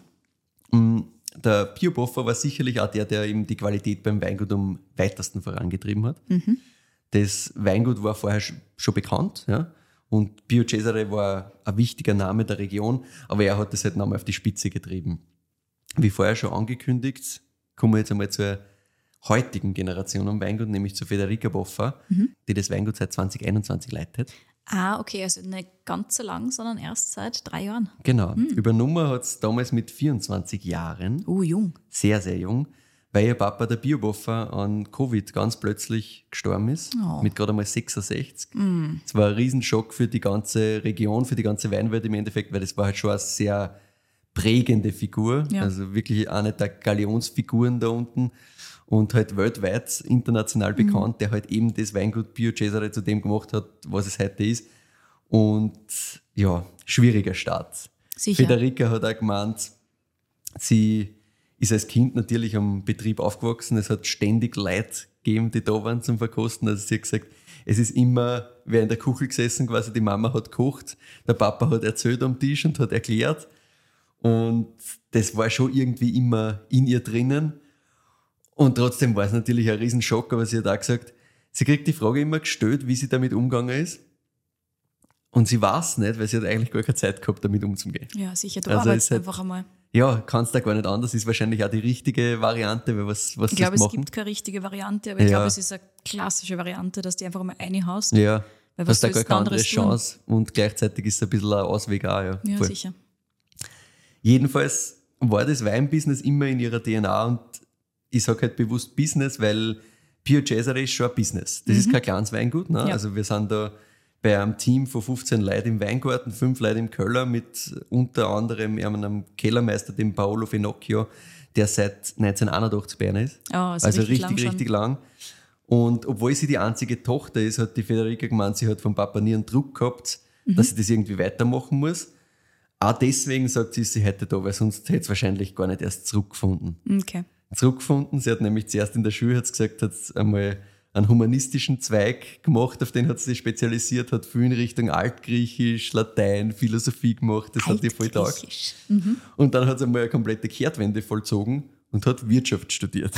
Der Bioboffer war sicherlich auch der eben die Qualität beim Weingut am weitesten vorangetrieben hat. Das Weingut war vorher schon bekannt, ja. Und Pio Cesare war ein wichtiger Name der Region, aber er hat das halt nochmal auf die Spitze getrieben. Wie vorher schon angekündigt, kommen wir jetzt einmal zur heutigen Generation am Weingut, nämlich zu Federica Boffa, die das Weingut seit 2021 leitet. Ah, okay, also nicht ganz so lang, sondern erst seit 3 Jahren. Genau. Übernommen hat es damals mit 24 Jahren. Jung. Sehr, sehr jung, weil ihr Papa, der Bioboffer, an Covid ganz plötzlich gestorben ist, mit gerade einmal 66. Es war ein Riesenschock für die ganze Region, für die ganze Weinwelt im Endeffekt, weil das war halt schon eine sehr prägende Figur, also wirklich eine der Galionsfiguren da unten und halt weltweit international bekannt, der halt eben das Weingut Pio Cesare zu dem gemacht hat, was es heute ist. Und ja, schwieriger Start. Sicher. Federica hat auch gemeint, sie ist als Kind natürlich am Betrieb aufgewachsen. Es hat ständig Leute gegeben, die da waren zum Verkosten. Also sie hat gesagt, es ist immer wer in der Küche gesessen, quasi die Mama hat gekocht, der Papa hat erzählt am Tisch und hat erklärt. Und das war schon irgendwie immer in ihr drinnen. Und trotzdem war es natürlich ein Riesenschock, aber sie hat auch gesagt, sie kriegt die Frage immer gestellt, wie sie damit umgegangen ist. Und sie weiß nicht, weil sie hat eigentlich gar keine Zeit gehabt, damit umzugehen. Ja, sicher, du Also arbeitest ist halt- einfach einmal. Ja, kannst da gar nicht anders, ist wahrscheinlich auch die richtige Variante, weil was Ich glaube, das es machen. gibt keine richtige Variante, aber ich Ja. glaube, es ist eine klassische Variante, dass du einfach mal reinhaust. Ja, Weil hast was da gar sollst du keine andere anderes tun? Chance und gleichzeitig ist es ein bisschen ein Ausweg auch. Ja, Ja, voll. sicher. Jedenfalls war das Weinbusiness immer in ihrer DNA und ich sage halt bewusst Business, weil Pio Cesare ist schon ein Business. Das ist kein kleines Weingut. Ne? Ja. Also wir sind da bei einem Team von 15 Leuten im Weingarten, 5 Leute im Keller mit unter anderem einem Kellermeister, dem Paolo Finocchio, der seit 1981 bei einer ist. Also richtig lang. Und obwohl sie die einzige Tochter ist, hat die Federica gemeint, sie hat vom Papa nie einen Druck gehabt, dass sie das irgendwie weitermachen muss. Auch deswegen sagt sie, ist sie heute da, weil sonst hätte sie wahrscheinlich gar nicht erst zurückgefunden. Okay. Sie hat nämlich zuerst in der Schule, hat sie gesagt, hat einmal einen humanistischen Zweig gemacht, auf den hat sie sich spezialisiert, hat viel in Richtung Altgriechisch, Latein, Philosophie gemacht, das hat ihr voll taugt. Altgriechisch. Und dann hat sie einmal eine komplette Kehrtwende vollzogen und hat Wirtschaft studiert.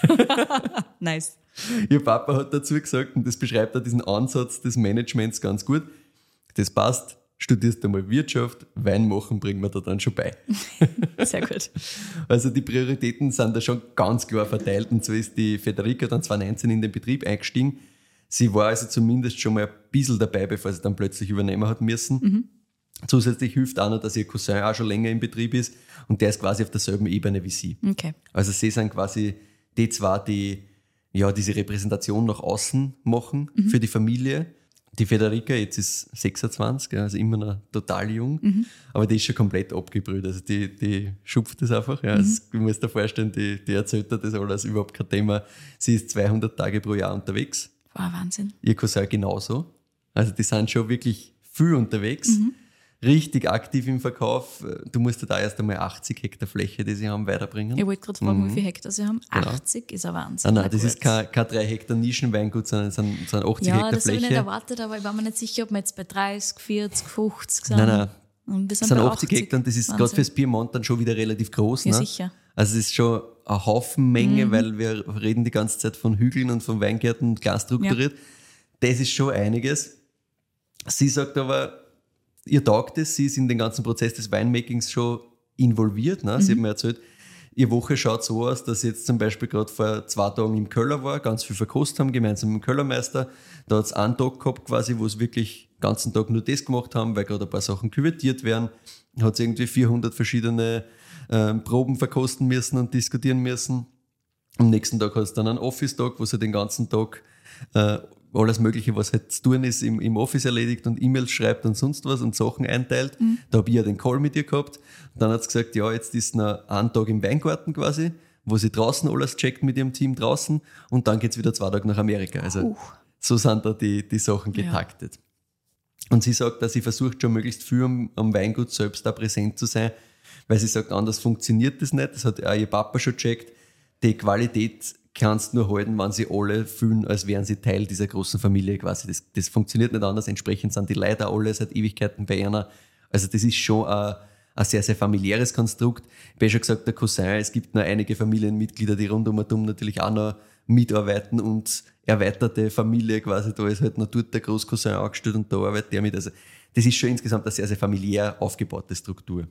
Nice. Ihr Papa hat dazu gesagt, und das beschreibt auch diesen Ansatz des Managements ganz gut, das passt, studierst einmal Wirtschaft, Wein machen bringen wir da dann schon bei. Sehr gut. Also die Prioritäten sind da schon ganz klar verteilt und so ist die Federica dann 2019 in den Betrieb eingestiegen. Sie war also zumindest schon mal ein bisschen dabei, bevor sie dann plötzlich übernehmen hat müssen. Zusätzlich hilft auch noch, dass ihr Cousin auch schon länger im Betrieb ist und der ist quasi auf derselben Ebene wie sie. Okay. Also sie sind quasi die zwei, die ja diese Repräsentation nach außen machen für die Familie. Die Federica jetzt ist 26, also immer noch total jung, aber die ist schon komplett abgebrüht. Also die schupft das einfach. Ja. Also du musst dir vorstellen, die erzählt dir das alles überhaupt kein Thema. Sie ist 200 Tage pro Jahr unterwegs. Wow, Wahnsinn. Ihr Cousin genauso. Also die sind schon wirklich viel unterwegs. Richtig aktiv im Verkauf. Du musst da erst einmal 80 Hektar Fläche, die sie haben, weiterbringen. Ich wollte gerade fragen, wie viele Hektar sie haben. 80 ist ein Wahnsinn. Nein, das ist kein 3 Hektar Nischenweingut, sondern es sind 80 ja, Hektar das habe ich Fläche. nicht erwartet, aber ich war mir nicht sicher, ob wir jetzt bei 30, 40, 50 sind. Nein. Und wir Es sind sind bei 80 Hektar und das ist gerade fürs Piemont dann schon wieder relativ groß. Ja, Ne? sicher. Also es ist schon eine Haufenmenge, weil wir reden die ganze Zeit von Hügeln und von Weingärten klar strukturiert. Ja. Das ist schon einiges. Sie sagt aber, ihr taugt es, sie ist in den ganzen Prozess des Weinmakings schon involviert. Ne? Sie hat mir erzählt, ihre Woche schaut so aus, dass sie jetzt zum Beispiel gerade vor 2 Tagen im Keller war, ganz viel verkostet haben, gemeinsam mit dem Kellermeister. Da hat es einen Tag gehabt quasi, wo es wirklich den ganzen Tag nur das gemacht haben, weil gerade ein paar Sachen küvettiert werden. Hat es irgendwie 400 verschiedene Proben verkosten müssen und diskutieren müssen. Am nächsten Tag hat es dann einen Office-Tag, wo sie den ganzen Tag alles Mögliche, was halt zu tun ist, im Office erledigt und E-Mails schreibt und sonst was und Sachen einteilt. Da habe ich ja den Call mit ihr gehabt. Und dann hat sie gesagt, ja, jetzt ist noch ein Tag im Weingarten quasi, wo sie draußen alles checkt mit ihrem Team draußen und dann geht's wieder 2 Tage nach Amerika. Also so sind da die Sachen getaktet. Und sie sagt, dass sie versucht schon möglichst viel am Weingut selbst da präsent zu sein, weil sie sagt, anders funktioniert das nicht. Das hat auch ihr Papa schon gecheckt. Die Qualität kannst du nur halten, wenn sie alle fühlen, als wären sie Teil dieser großen Familie quasi. Das funktioniert nicht anders. Entsprechend sind die Leute alle seit Ewigkeiten bei einer. Also das ist schon ein sehr, sehr familiäres Konstrukt. Ich habe ja schon gesagt, der Cousin, es gibt noch einige Familienmitglieder, die rundum natürlich auch noch mitarbeiten und erweiterte Familie quasi. Da ist halt noch dort der Großcousin angestellt und da arbeitet der mit. Also das ist schon insgesamt eine sehr, sehr familiär aufgebaute Struktur.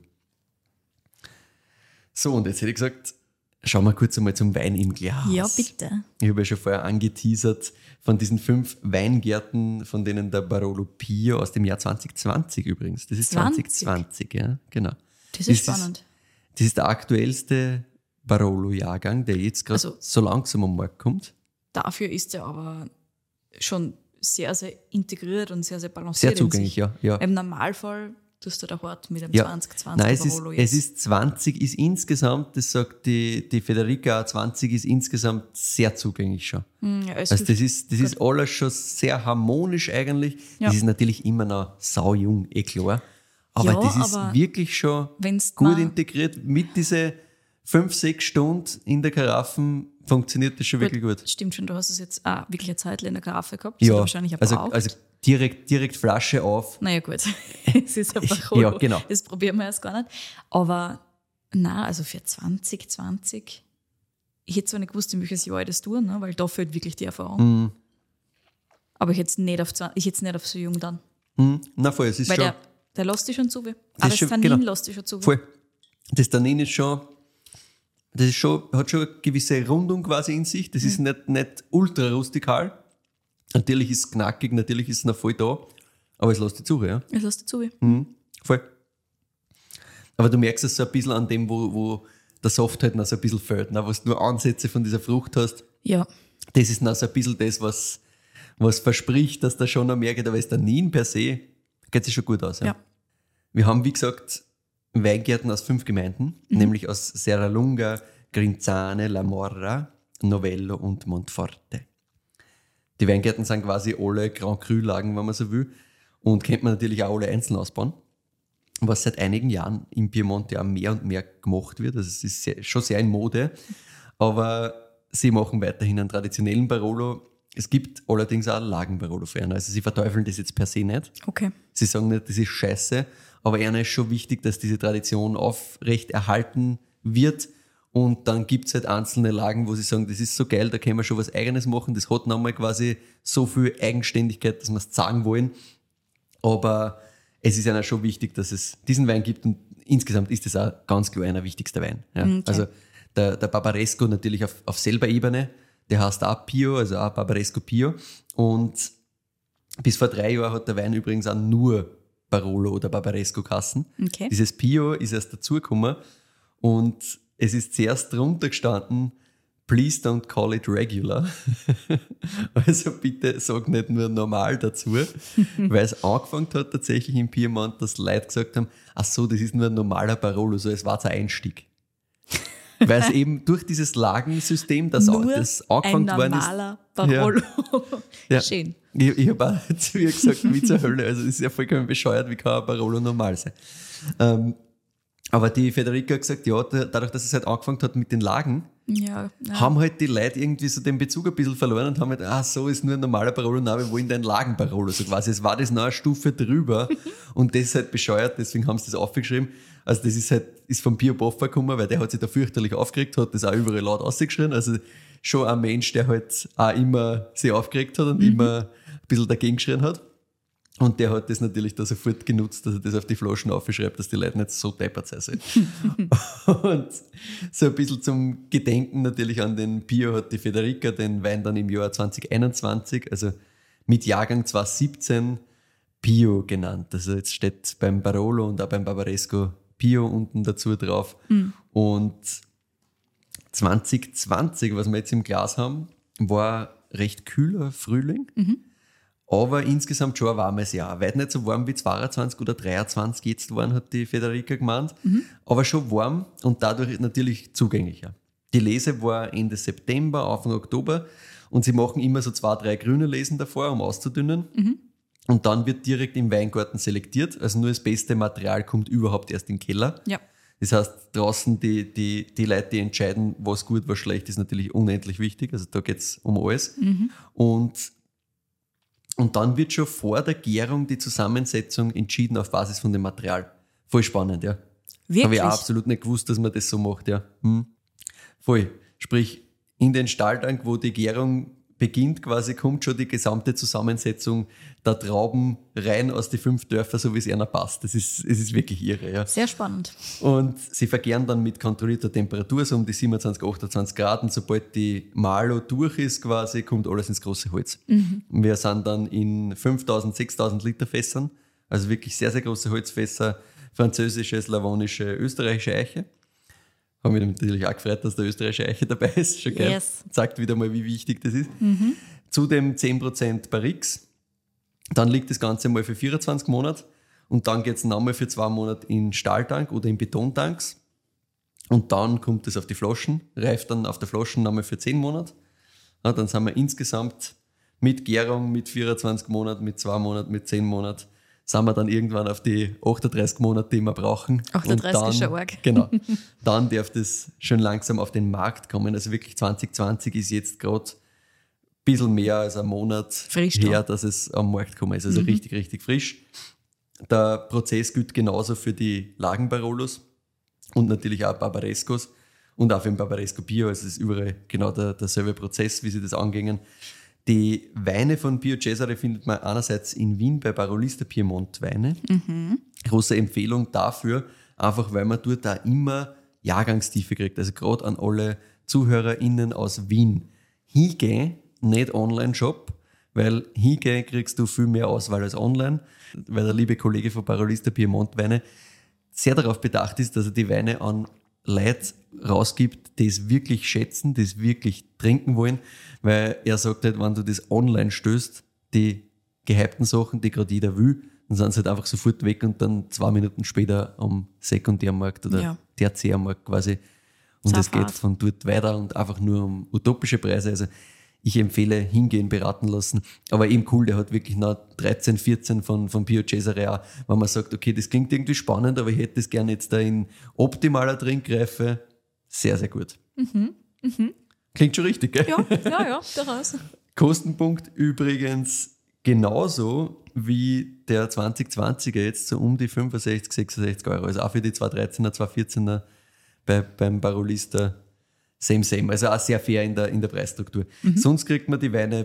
So, und jetzt hätte ich gesagt, schauen wir kurz einmal zum Wein im Glas. Ja, bitte. Ich habe ja schon vorher angeteasert von diesen 5 Weingärten, von denen der Barolo Pio aus dem Jahr 2020 übrigens. Das ist 2020, ja, genau. Das ist spannend. Das ist der aktuellste Barolo-Jahrgang, der jetzt gerade so langsam am Markt kommt. Dafür ist er aber schon sehr, sehr integriert und sehr, sehr balanciert. Sehr zugänglich, ja. Im Normalfall tust du da hart mit einem 2020 Nein, Barolo es ist 20, ist insgesamt, das sagt die Federica, 20 ist insgesamt sehr zugänglich schon. Ja, also das ist alles schon sehr harmonisch eigentlich. Ja. Das ist natürlich immer noch saujung, klar. Aber ja, das ist wirklich schon gut integriert. Mit diesen 5-6 Stunden in der Karaffe funktioniert das schon wirklich gut. Stimmt schon, du hast es jetzt wirklich eine Zeit in der Karaffe gehabt. Ja, wahrscheinlich gebraucht. Also direkt Flasche auf. Naja gut, es ist ein Barolo. Ja, genau. Das probieren wir erst gar nicht. Aber nein, also für 2020, ich hätte zwar nicht gewusst, in welches Jahr ich das tue, ne, weil da fehlt wirklich die Erfahrung. Aber ich hätte es nicht auf so jung dann. Na voll, es ist weil schon... Der lässt dich schon zu. Das Tannin lässt dich schon zu. Voll. Das Tannin ist schon... hat schon eine gewisse Rundung quasi in sich. Das ist nicht ultra rustikal. Natürlich ist es knackig, natürlich ist es noch voll da, aber es lässt dich zu, ja? Es lässt dich zu. Voll. Aber du merkst es so ein bisschen an dem, wo der Soft halt noch so ein bisschen fehlt, ne? Wo du nur Ansätze von dieser Frucht hast. Ja. Das ist noch so ein bisschen das, was verspricht, dass da schon noch mehr geht, aber das Tannin per se geht sich schon gut aus. Ja. Wir haben, wie gesagt, Weingärten aus 5 Gemeinden, nämlich aus Serralunga, Grinzane, La Morra, Novello und Monforte. Die Weingärten sind quasi alle Grand Cru-Lagen, wenn man so will, und könnte man natürlich auch alle einzeln ausbauen, was seit einigen Jahren im Piemont ja mehr und mehr gemacht wird. Also es ist schon sehr in Mode, aber sie machen weiterhin einen traditionellen Barolo. Es gibt allerdings auch Lagen-Barolo für einen. Also sie verteufeln das jetzt per se nicht. Okay. Sie sagen nicht, das ist scheiße, aber ihnen ist schon wichtig, dass diese Tradition aufrecht erhalten wird. Und dann gibt es halt einzelne Lagen, wo sie sagen, das ist so geil, da können wir schon was Eigenes machen. Das hat nochmal quasi so viel Eigenständigkeit, dass wir es sagen wollen. Aber es ist ihnen schon wichtig, dass es diesen Wein gibt. Und insgesamt ist das auch ganz klar einer wichtigster Wein. Ja. Okay. Also der Barbaresco natürlich auf selber Ebene. Der heißt auch Pio, also auch Barbaresco Pio. Und bis vor 3 Jahren hat der Wein übrigens auch nur Barolo oder Barbaresco geheißen. Okay. Dieses Pio ist erst dazugekommen und es ist zuerst drunter gestanden, please don't call it regular. Also bitte sag nicht nur normal dazu, weil es angefangen hat tatsächlich im Piemont, dass Leute gesagt haben, ach so, das ist nur ein normaler Barolo, so es war ein Einstieg. Weil es eben durch dieses Lagensystem, das angefangen worden ist. Ein normaler Barolo. Ja. Schön. Ich habe auch zu ihr gesagt, wie zur Hölle. Also das ist ja vollkommen bescheuert, wie kann ein Barolo normal sein. Aber die Federica hat gesagt, ja, dadurch, dass es halt angefangen hat mit den Lagen, haben halt die Leute irgendwie so den Bezug ein bisschen verloren und haben halt, so ist nur ein normaler Barolo, nein, wir wollen den Lagen-Barolo. So quasi, es war das noch eine Stufe drüber und das ist halt bescheuert, deswegen haben sie das aufgeschrieben. Also das ist vom Pio Boffa gekommen, weil der hat sich da fürchterlich aufgeregt, hat das auch überall laut ausgeschrien. Also schon ein Mensch, der halt auch immer sich aufgeregt hat und immer ein bisschen dagegen geschrien hat. Und der hat das natürlich da sofort genutzt, dass er das auf die Flaschen aufschreibt, dass die Leute nicht so deppert sein sollen. Und so ein bisschen zum Gedenken natürlich an den Pio hat die Federica den Wein dann im Jahr 2021, also mit Jahrgang 2017, Pio genannt. Also jetzt steht beim Barolo und auch beim Barbaresco Pio unten dazu drauf. Und 2020, was wir jetzt im Glas haben, war recht kühler Frühling, aber insgesamt schon ein warmes Jahr. Weit nicht so warm wie 22 oder 23 jetzt waren, hat die Federica gemeint, aber schon warm und dadurch natürlich zugänglicher. Die Lese war Ende September, Anfang Oktober und sie machen immer so 2, 3 grüne Lesen davor, um auszudünnen. Und dann wird direkt im Weingarten selektiert, also nur das beste Material kommt überhaupt erst in den Keller. Ja. Das heißt, draußen die Leute, die entscheiden, was gut, was schlecht, ist natürlich unendlich wichtig. Also da geht es um alles. Und dann wird schon vor der Gärung die Zusammensetzung entschieden auf Basis von dem Material. Voll spannend, ja. Wirklich? Habe ich auch absolut nicht gewusst, dass man das so macht, ja. Voll. Sprich, in den Stahltank, wo die Gärung beginnt, quasi kommt schon die gesamte Zusammensetzung der Trauben rein aus die 5 Dörfer, so wie es einer passt. Es ist wirklich irre, ja. Sehr spannend. Und sie vergären dann mit kontrollierter Temperatur, so um die 27, 28 Grad. Und sobald die Malo durch ist, quasi, kommt alles ins große Holz. Wir sind dann in 5.000, 6.000 Liter Fässern, also wirklich sehr, sehr große Holzfässer, französische, slawonische, österreichische Eiche. Habe mich natürlich auch gefreut, dass der österreichische Eiche dabei ist. Schon geil. Yes. Zeigt wieder mal, wie wichtig das ist. Zudem 10% Barrix. Dann liegt das Ganze mal für 24 Monate. Und dann geht es nochmal für 2 Monate in Stahltank oder in Betontanks. Und dann kommt es auf die Flaschen, reift dann auf der Flaschen nochmal für 10 Monate. Ja, dann sind wir insgesamt mit Gärung, mit 24 Monaten, mit 2 Monaten, mit 10 Monaten, sind wir dann irgendwann auf die 38 Monate, die wir brauchen. 38 ist schon arg. Genau. Dann darf das schon langsam auf den Markt kommen. Also wirklich 2020 ist jetzt gerade ein bisschen mehr als ein Monat frisch her, dass es am Markt gekommen ist. Also richtig, richtig frisch. Der Prozess gilt genauso für die Lagenbarolos und natürlich auch Barbarescos und auch für den Barbaresco Bio. Also es ist überall genau derselbe Prozess, wie sie das angehen. Die Weine von Pio Cesare findet man einerseits in Wien bei Barolista Piemont Weine. Große Empfehlung dafür, einfach weil man dort da immer Jahrgangstiefe kriegt. Also gerade an alle ZuhörerInnen aus Wien. Hingehen, nicht Online-Shop, weil hingehen kriegst du viel mehr Auswahl als online, weil der liebe Kollege von Barolista Piemont Weine sehr darauf bedacht ist, dass er die Weine an Leute rausgibt, die es wirklich schätzen, die es wirklich trinken wollen, weil er sagt halt, wenn du das online stößt, die gehypten Sachen, die gerade jeder will, dann sind sie halt einfach sofort weg und dann 2 Minuten später am Sekundärmarkt oder Tertiärmarkt quasi. Und es geht von dort weiter und einfach nur um utopische Preise. Also ich empfehle hingehen, beraten lassen. Aber eben cool, der hat wirklich noch 13, 14 von Pio Cesare auch, wenn man sagt, okay, das klingt irgendwie spannend, aber ich hätte das gerne jetzt da in optimaler Trinkreife. Sehr, sehr gut. Klingt schon richtig, gell? Ja, daraus. Kostenpunkt übrigens genauso wie der 2020er jetzt so um die 65, 66 Euro. Also auch für die 213er, 214er beim Barolista same. Also auch sehr fair in der Preisstruktur. Sonst kriegt man die Weine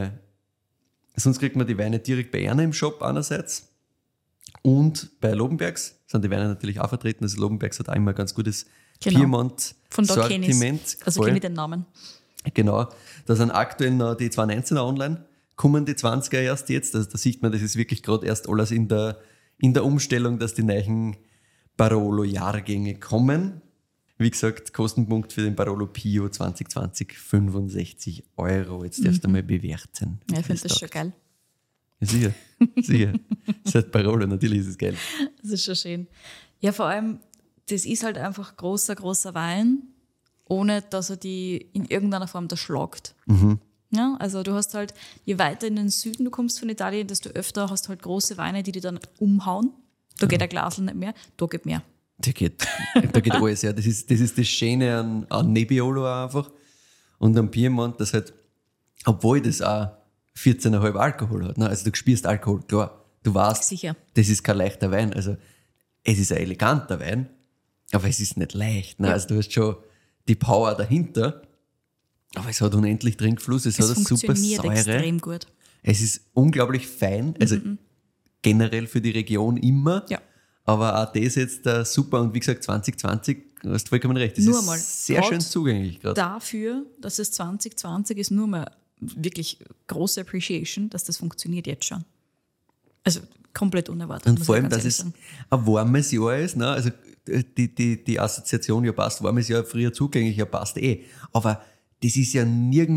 direkt bei Erna im Shop einerseits und bei Lobenbergs sind die Weine natürlich auch vertreten. Also Lobenbergs hat auch immer ein ganz gutes Piemont-Sortiment. Also kenne ich den Namen. Genau. Da sind aktuell noch die 219er online, kommen die 20er erst jetzt. Also da sieht man, das ist wirklich gerade erst alles in der Umstellung, dass die neuen Barolo-Jahrgänge kommen. Wie gesagt, Kostenpunkt für den Barolo Pio 2020 65 Euro. Jetzt darfst du mal bewerten. Ja, ich finde das schon geil. Ja, sicher. Seit Barolo, natürlich ist es geil. Das ist schon schön. Ja, vor allem, das ist halt einfach großer Wein, ohne dass er die in irgendeiner Form erschlagt. Ja, also du hast halt, je weiter in den Süden du kommst von Italien, desto öfter hast du halt große Weine, die dann umhauen. Da geht ein Glasl nicht mehr, da geht mehr. Da geht alles, ja. Das ist das Schöne an Nebbiolo auch einfach. Und am Piemont, das halt, obwohl das auch 14,5 Alkohol hat, ne? Also du spürst Alkohol, klar. Du weißt, sicher, das ist kein leichter Wein. Also es ist ein eleganter Wein, aber es ist nicht leicht. Ne? Also du hast schon die Power dahinter, aber es hat unendlich Trinkfluss, es hat eine super Säure. Extrem gut. Es ist unglaublich fein, also generell für die Region immer. Ja. Aber auch das jetzt super und wie gesagt 2020, du hast vollkommen recht, das nur ist mal, sehr schön zugänglich gerade. Dafür, dass es 2020 ist, nur mal wirklich große Appreciation, dass das funktioniert jetzt schon. Also komplett unerwartet. Und vor allem, dass es ein warmes Jahr ist, ne? Also die Assoziation, ja passt, warmes Jahr, früher zugänglich, ja passt eh. Aber das ist ja nirgends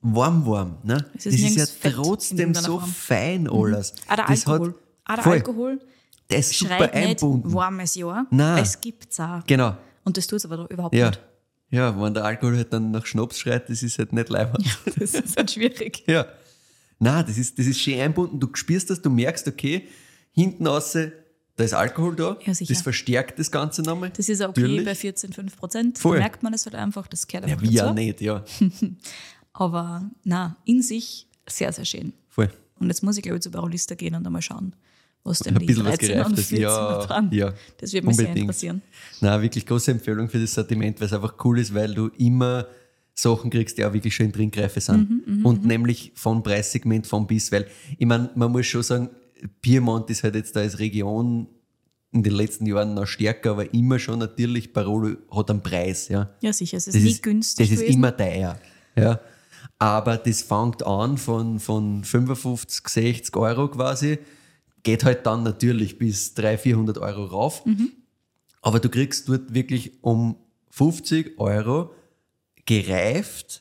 warm, ne? Es Das ist ist ja nirgends fett in trotzdem irgendeiner so Form. fein alles. Auch der Das Alkohol. Auch der voll. Alkohol Der ist super schreit nicht einbunden. warmes Jahr. Nein. Es gibt's auch. Genau. Und das tut es aber doch überhaupt Ja. nicht. Ja, wenn der Alkohol halt dann nach Schnaps schreit, das ist halt nicht leibend. Das ist halt schwierig. Ja. Nein, das ist schön einbunden. Du spürst das, du merkst, okay, hinten raus, da ist Alkohol da. Ja, sicher. Das verstärkt das Ganze nochmal. Das ist okay Natürlich. bei 14,5%. Da Voll. merkt man es halt einfach, das gehört Ja, einfach wie ja dazu. nicht, ja. Aber na, in sich sehr, sehr schön. Voll. Und jetzt muss ich, glaube ich, zu Barolista gehen und einmal schauen, was denn Ein die bisschen was 13 und Gereiftes. 14 Ja, dran. ja. Das würde mich sehr Unbedingt. interessieren. Nein, wirklich große Empfehlung für das Sortiment, weil es einfach cool ist, weil du immer Sachen kriegst, die auch wirklich schön Trinkreife sind. Und nämlich von Preissegment, von bis, weil ich meine, man muss schon sagen, Piemont ist halt jetzt da als Region in den letzten Jahren noch stärker, aber immer schon natürlich, Barolo hat einen Preis. Ja. Ja, sicher, es ist Das nie günstig Das ist gewesen. immer teuer. Ja. Aber das fängt an von 55, 60 Euro quasi, geht halt dann natürlich bis 300, 400 Euro rauf. Aber du kriegst dort wirklich um 50 Euro gereift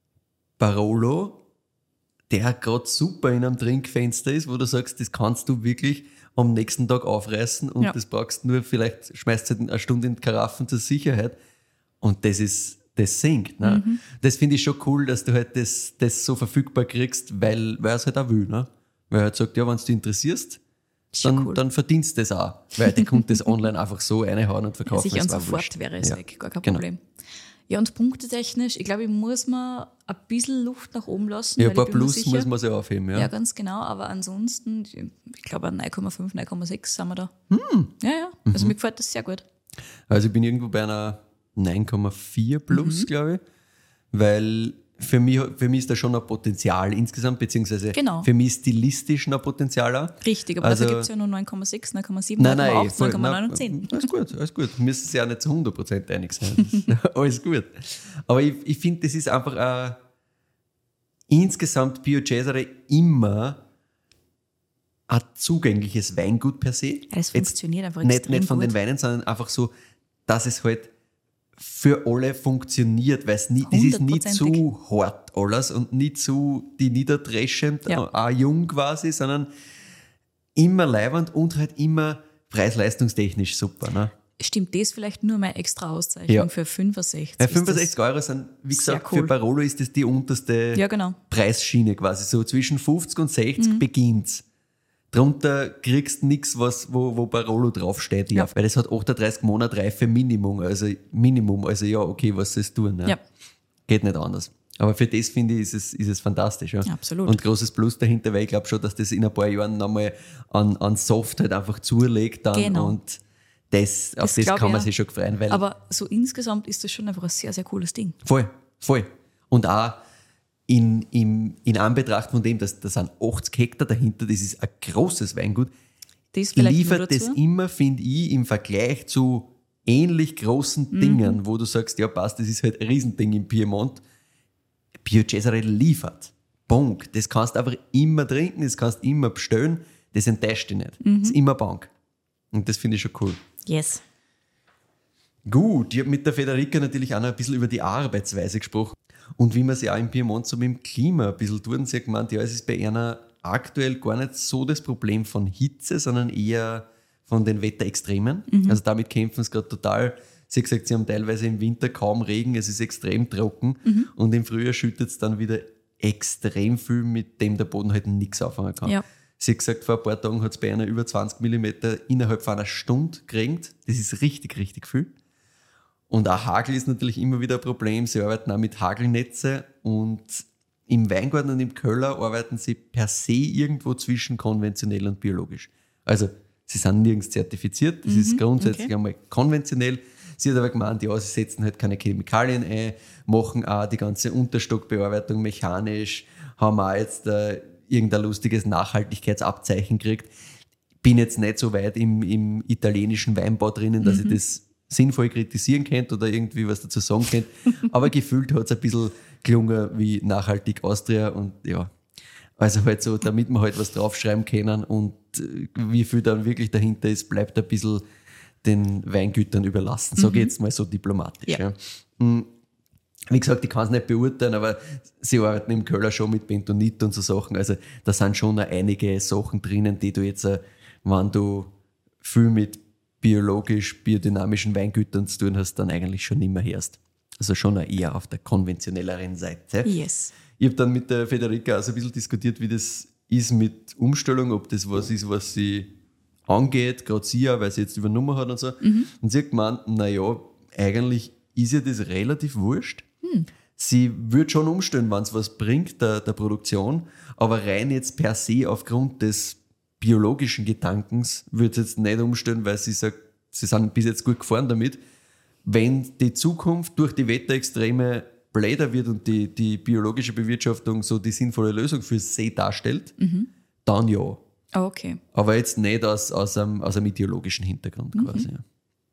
Barolo, der gerade super in einem Trinkfenster ist, wo du sagst, das kannst du wirklich am nächsten Tag aufreißen und Ja. das brauchst nur, vielleicht schmeißt du halt eine Stunde in die Karaffen zur Sicherheit und das sinkt. Ne? Das finde ich schon cool, dass du halt das so verfügbar kriegst, weil er es halt auch will. Ne? Weil er halt sagt, ja, wenn es dich interessierst, Schon cool. dann verdienst du das auch. Weil die Kunden das online einfach so reinhauen und Ja, verkaufen. sicher, und das war sofort wurscht. wäre es Ja. weg, gar kein Genau. Problem. Ja, und punktetechnisch, ich glaube, ich muss mir ein bisschen Luft nach oben lassen. Ja, weil ein paar ich bin mir Plus sicher, muss man sich aufheben. Ja. Ja, ganz genau, aber ansonsten, ich glaube, 9,5, 9,6 sind wir da. Ja, also mir gefällt das sehr gut. Also ich bin irgendwo bei einer 9,4 plus, glaube ich. Weil für mich ist da schon ein Potenzial insgesamt, beziehungsweise Genau. für mich stilistisch ein Potenzial auch. Richtig, aber Also- dafür gibt es ja nur 9,6, 9,7, Nein, 9,8, voll, 9,9 und 10. Alles gut, alles gut. Müssen sich ja nicht zu 100% einig sein. Das ist alles gut. Aber ich finde, das ist einfach insgesamt Pio Cesare immer ein zugängliches Weingut per se. Ja, es funktioniert einfach nicht, extrem nicht von gut. den Weinen, sondern einfach so, dass es halt für alle funktioniert, weil es nie, das ist nicht 100%. zu hart alles und nicht zu die niederdreschend, Ja. auch jung quasi, sondern immer leibend und halt immer preis-leistungstechnisch super. Ne? Stimmt das vielleicht nur mal extra Auszeichnung Ja. für 65? Ja, ist 65 Euro sind, wie sehr gesagt, cool. für Barolo ist das die unterste Ja, genau. Preisschiene quasi. So zwischen 50 und 60 Mhm. beginnt's. Drunter kriegst du nichts, wo Barolo draufsteht. Ja. Weil das hat 38 Monate Reife Minimum. Also ja, okay, was sollst du tun? Ne? Ja. Geht nicht anders. Aber für das, finde ich, ist es fantastisch. Ja. Absolut. Und großes Plus dahinter, weil ich glaube schon, dass das in ein paar Jahren nochmal an Soft halt einfach zulegt dann. Genau. Und auf das glaub kann ich man auch. sich schon freuen. Weil Aber so insgesamt ist das schon einfach ein sehr, sehr cooles Ding. Voll. Und auch in Anbetracht von dem, dass da sind 80 Hektar dahinter, das ist ein großes Weingut, Das vielleicht nur liefert dazu. das immer, finde ich, im Vergleich zu ähnlich großen Mhm. Dingen, wo du sagst, ja passt, das ist halt ein Riesending im Piemont. Pio Cesare liefert. Punkt. Das kannst du einfach immer trinken, das kannst du immer bestellen, das enttäuscht dich nicht. Mhm. Das ist immer Bank. Und das finde ich schon cool. Yes. Gut, ich habe mit der Federica natürlich auch noch ein bisschen über die Arbeitsweise gesprochen und wie man sich auch im Piemont so mit dem Klima ein bisschen tut. Und sie hat gemeint, ja, es ist bei einer aktuell gar nicht so das Problem von Hitze, sondern eher von den Wetterextremen. Also damit kämpfen sie gerade total. Sie hat gesagt, sie haben teilweise im Winter kaum Regen, es ist extrem trocken und im Frühjahr schüttet es dann wieder extrem viel, mit dem der Boden halt nichts anfangen kann. Ja. Sie hat gesagt, vor ein paar Tagen hat es bei einer über 20 mm innerhalb von einer Stunde geregnet. Das ist richtig, richtig viel. Und auch Hagel ist natürlich immer wieder ein Problem. Sie arbeiten auch mit Hagelnetze und im Weingarten und im Köller arbeiten sie per se irgendwo zwischen konventionell und biologisch. Also sie sind nirgends zertifiziert, das ist grundsätzlich einmal konventionell. Sie hat aber gemeint, ja, sie setzen halt keine Chemikalien ein, machen auch die ganze Unterstockbearbeitung mechanisch, haben auch jetzt irgendein lustiges Nachhaltigkeitsabzeichen gekriegt. Bin jetzt nicht so weit im italienischen Weinbau drinnen, dass ich das sinnvoll kritisieren könnte oder irgendwie was dazu sagen könnte. Aber gefühlt hat es ein bisschen gelungen wie nachhaltig Austria und ja, also halt so, damit wir halt was draufschreiben können und wie viel dann wirklich dahinter ist, bleibt ein bisschen den Weingütern überlassen. So geht's mal so diplomatisch. Ja. Ja. Wie gesagt, ich kann es nicht beurteilen, aber sie arbeiten im Keller schon mit Bentonit und so Sachen. Also da sind schon einige Sachen drinnen, die du jetzt, wenn du viel mit biodynamischen Weingütern zu tun hast, dann eigentlich schon nicht mehr hörst. Also schon eher auf der konventionelleren Seite. Yes. Ich habe dann mit der Federica also ein bisschen diskutiert, wie das ist mit Umstellung, ob das was ist, was sie angeht, gerade sie auch, weil sie jetzt übernommen hat und so. Und sie hat gemeint, naja, eigentlich ist ihr das relativ wurscht. Sie wird schon umstellen, wenn es was bringt, der Produktion, aber rein jetzt per se aufgrund des biologischen Gedankens wird sie jetzt nicht umstellen, weil sie sagt, sie sind bis jetzt gut gefahren damit. Wenn die Zukunft durch die Wetterextreme bläder wird und die biologische Bewirtschaftung so die sinnvolle Lösung für sie darstellt, dann ja. Oh, okay. Aber jetzt nicht aus einem ideologischen Hintergrund quasi. Ja.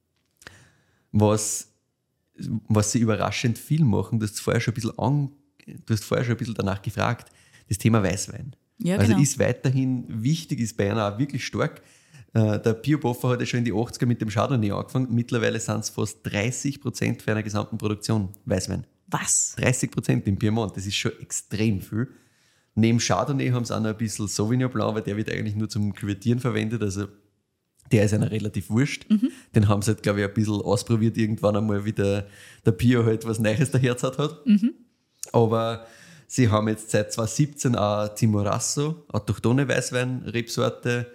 Was sie überraschend viel machen, du hast vorher schon ein bisschen danach gefragt, das Thema Weißwein. Ja, also genau. ist weiterhin wichtig, ist bei einer auch wirklich stark. Der Bioboffer hat ja schon in die 80er mit dem Chardonnay angefangen. Mittlerweile sind es fast 30% für einer gesamten Produktion Weißwein. Was? 30% im Piemont, das ist schon extrem viel. Neben Chardonnay haben sie auch noch ein bisschen Sauvignon Blanc, weil der wird eigentlich nur zum Küvettieren verwendet. Also der ist einer relativ wurscht. Den haben sie halt, glaube ich, ein bisschen ausprobiert irgendwann einmal, wie der Pio halt was Neues dahergezaut hat. Aber sie haben jetzt seit 2017 auch Timorasso, autochthone Weißwein-Rebsorte.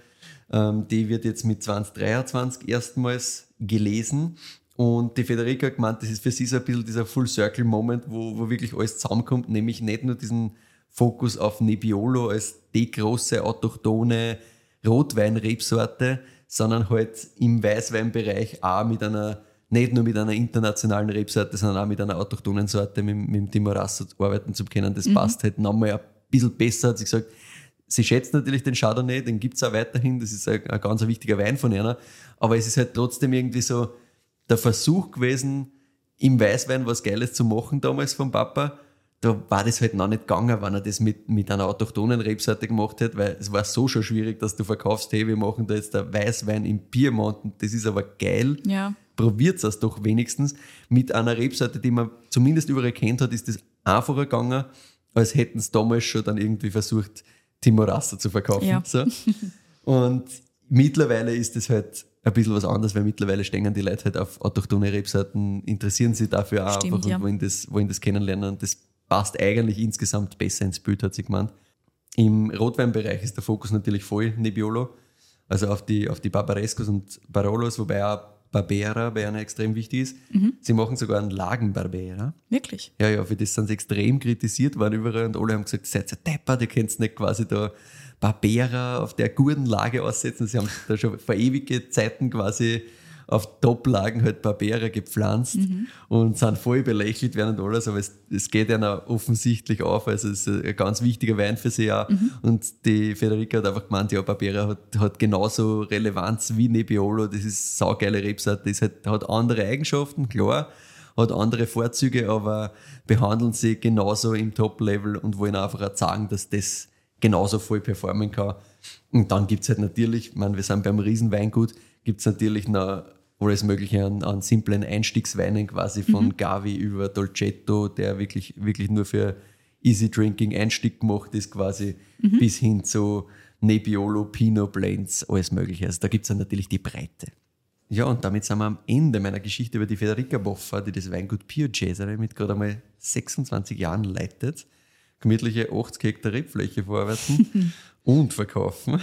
Die wird jetzt mit 2023 erstmals gelesen. Und die Federica hat gemeint, das ist für sie so ein bisschen dieser Full-Circle-Moment, wo wirklich alles zusammenkommt, nämlich nicht nur diesen Fokus auf Nebbiolo als die große autochthone Rotwein-Rebsorte, sondern halt im Weißweinbereich auch nicht nur mit einer internationalen Rebsorte, sondern auch mit einer autochthonen Sorte, mit dem Timorasso arbeiten zu können. Das passt halt nochmal ein bisschen besser, hat sie gesagt. Sie schätzt natürlich den Chardonnay, den gibt es auch weiterhin, das ist ein ganz wichtiger Wein von einer, aber es ist halt trotzdem irgendwie so der Versuch gewesen, im Weißwein was Geiles zu machen damals vom Papa. Da war das halt noch nicht gegangen, wenn er das mit einer autochthonen Rebsorte gemacht hat, weil es war so schon schwierig, dass du verkaufst, hey, wir machen da jetzt der Weißwein im Piemont, das ist aber geil. Ja. Probiert es doch wenigstens. Mit einer Rebsorte, die man zumindest überall kennt hat, ist das einfacher gegangen, als hätten es damals schon dann irgendwie versucht, Timorasso zu verkaufen. Ja. So. Und mittlerweile ist das halt ein bisschen was anderes, weil mittlerweile stehen die Leute halt auf autochthone Rebsorten, interessieren sich dafür auch Stimmt, einfach ja. und wollen das kennenlernen. Und das passt eigentlich insgesamt besser ins Bild, hat sie gemeint. Im Rotweinbereich ist der Fokus natürlich voll Nebbiolo, also auf die Barbarescos und Barolos, wobei auch Barbera bei einer extrem wichtig ist. Sie machen sogar einen Lagen-Barbera. Wirklich? Ja, für das sind sie extrem kritisiert worden überall und alle haben gesagt, seid ihr deppert, ihr könnt nicht quasi da Barbera auf der guten Lage aussetzen. Sie haben da schon vor ewige Zeiten quasi auf Top-Lagen halt Barbera gepflanzt und sind voll belächelt werden und alles, aber es geht ihnen offensichtlich auf, also es ist ein ganz wichtiger Wein für sie auch. Und die Federica hat einfach gemeint, ja, Barbera hat genauso Relevanz wie Nebbiolo, das ist saugeile Rebsorte, das hat andere Eigenschaften, klar, hat andere Vorzüge, aber behandeln sie genauso im Top-Level und wollen einfach auch sagen, dass das genauso voll performen kann. Und dann gibt es halt natürlich, ich meine, wir sind beim Riesenweingut, gibt es natürlich noch alles Mögliche an simplen Einstiegsweinen quasi von Gavi über Dolcetto, der wirklich nur für Easy Drinking Einstieg gemacht ist quasi, bis hin zu Nebbiolo, Pinot Blends, alles Mögliche. Also da gibt es dann natürlich die Breite. Ja, und damit sind wir am Ende meiner Geschichte über die Federica Boffa, die das Weingut Pio Cesare mit gerade einmal 26 Jahren leitet. Gemütliche 80 Hektar Rebfläche verarbeiten und verkaufen.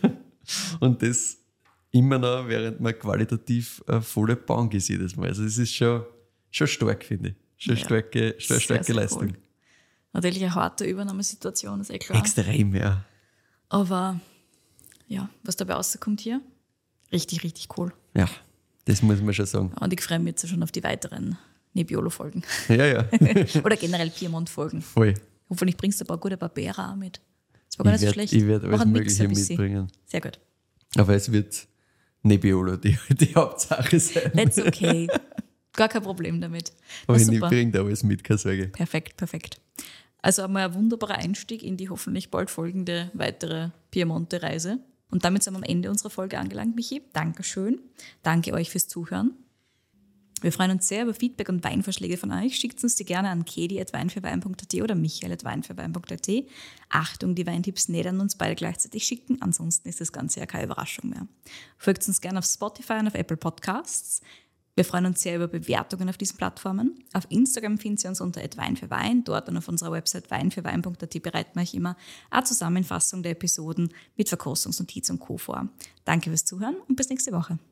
Und das immer noch, während man qualitativ volle Bank ist jedes Mal. Also das ist schon stark, finde ich. Schon eine starke Leistung. Cool. Natürlich eine harte Übernahmesituation, ist klar. Extrem, ja. Aber ja, was dabei rauskommt hier, richtig, richtig cool. Ja, das muss man schon sagen. Und ich freue mich jetzt schon auf die weiteren Nebbiolo-Folgen. Ja. Oder generell Piemont-Folgen. Voll. Hoffentlich bringst du ein paar gute Barbera auch mit. Das war gar nicht so schlecht. Ich werde alles Mach einen Mix Mögliche ein bisschen. mitbringen. Sehr gut. Aber es wird Nebbiolo die Hauptsache sein. That's okay. Gar kein Problem damit. Aber Na, ich super. bringe da alles mit, keine Sorge. Perfekt. Also einmal ein wunderbarer Einstieg in die hoffentlich bald folgende weitere Piemonte-Reise. Und damit sind wir am Ende unserer Folge angelangt, Michi. Dankeschön. Danke euch fürs Zuhören. Wir freuen uns sehr über Feedback und Weinvorschläge von euch. Schickt uns die gerne an kedi@weinfürwein.at oder michael@weinfürwein.at. Achtung, die Weintipps nicht an uns beide gleichzeitig schicken, ansonsten ist das Ganze ja keine Überraschung mehr. Folgt uns gerne auf Spotify und auf Apple Podcasts. Wir freuen uns sehr über Bewertungen auf diesen Plattformen. Auf Instagram findet ihr uns unter @weinfürwein. Dort und auf unserer Website weinfürwein.at bereiten wir euch immer eine Zusammenfassung der Episoden mit Verkostungsnotiz und Co. vor. Danke fürs Zuhören und bis nächste Woche.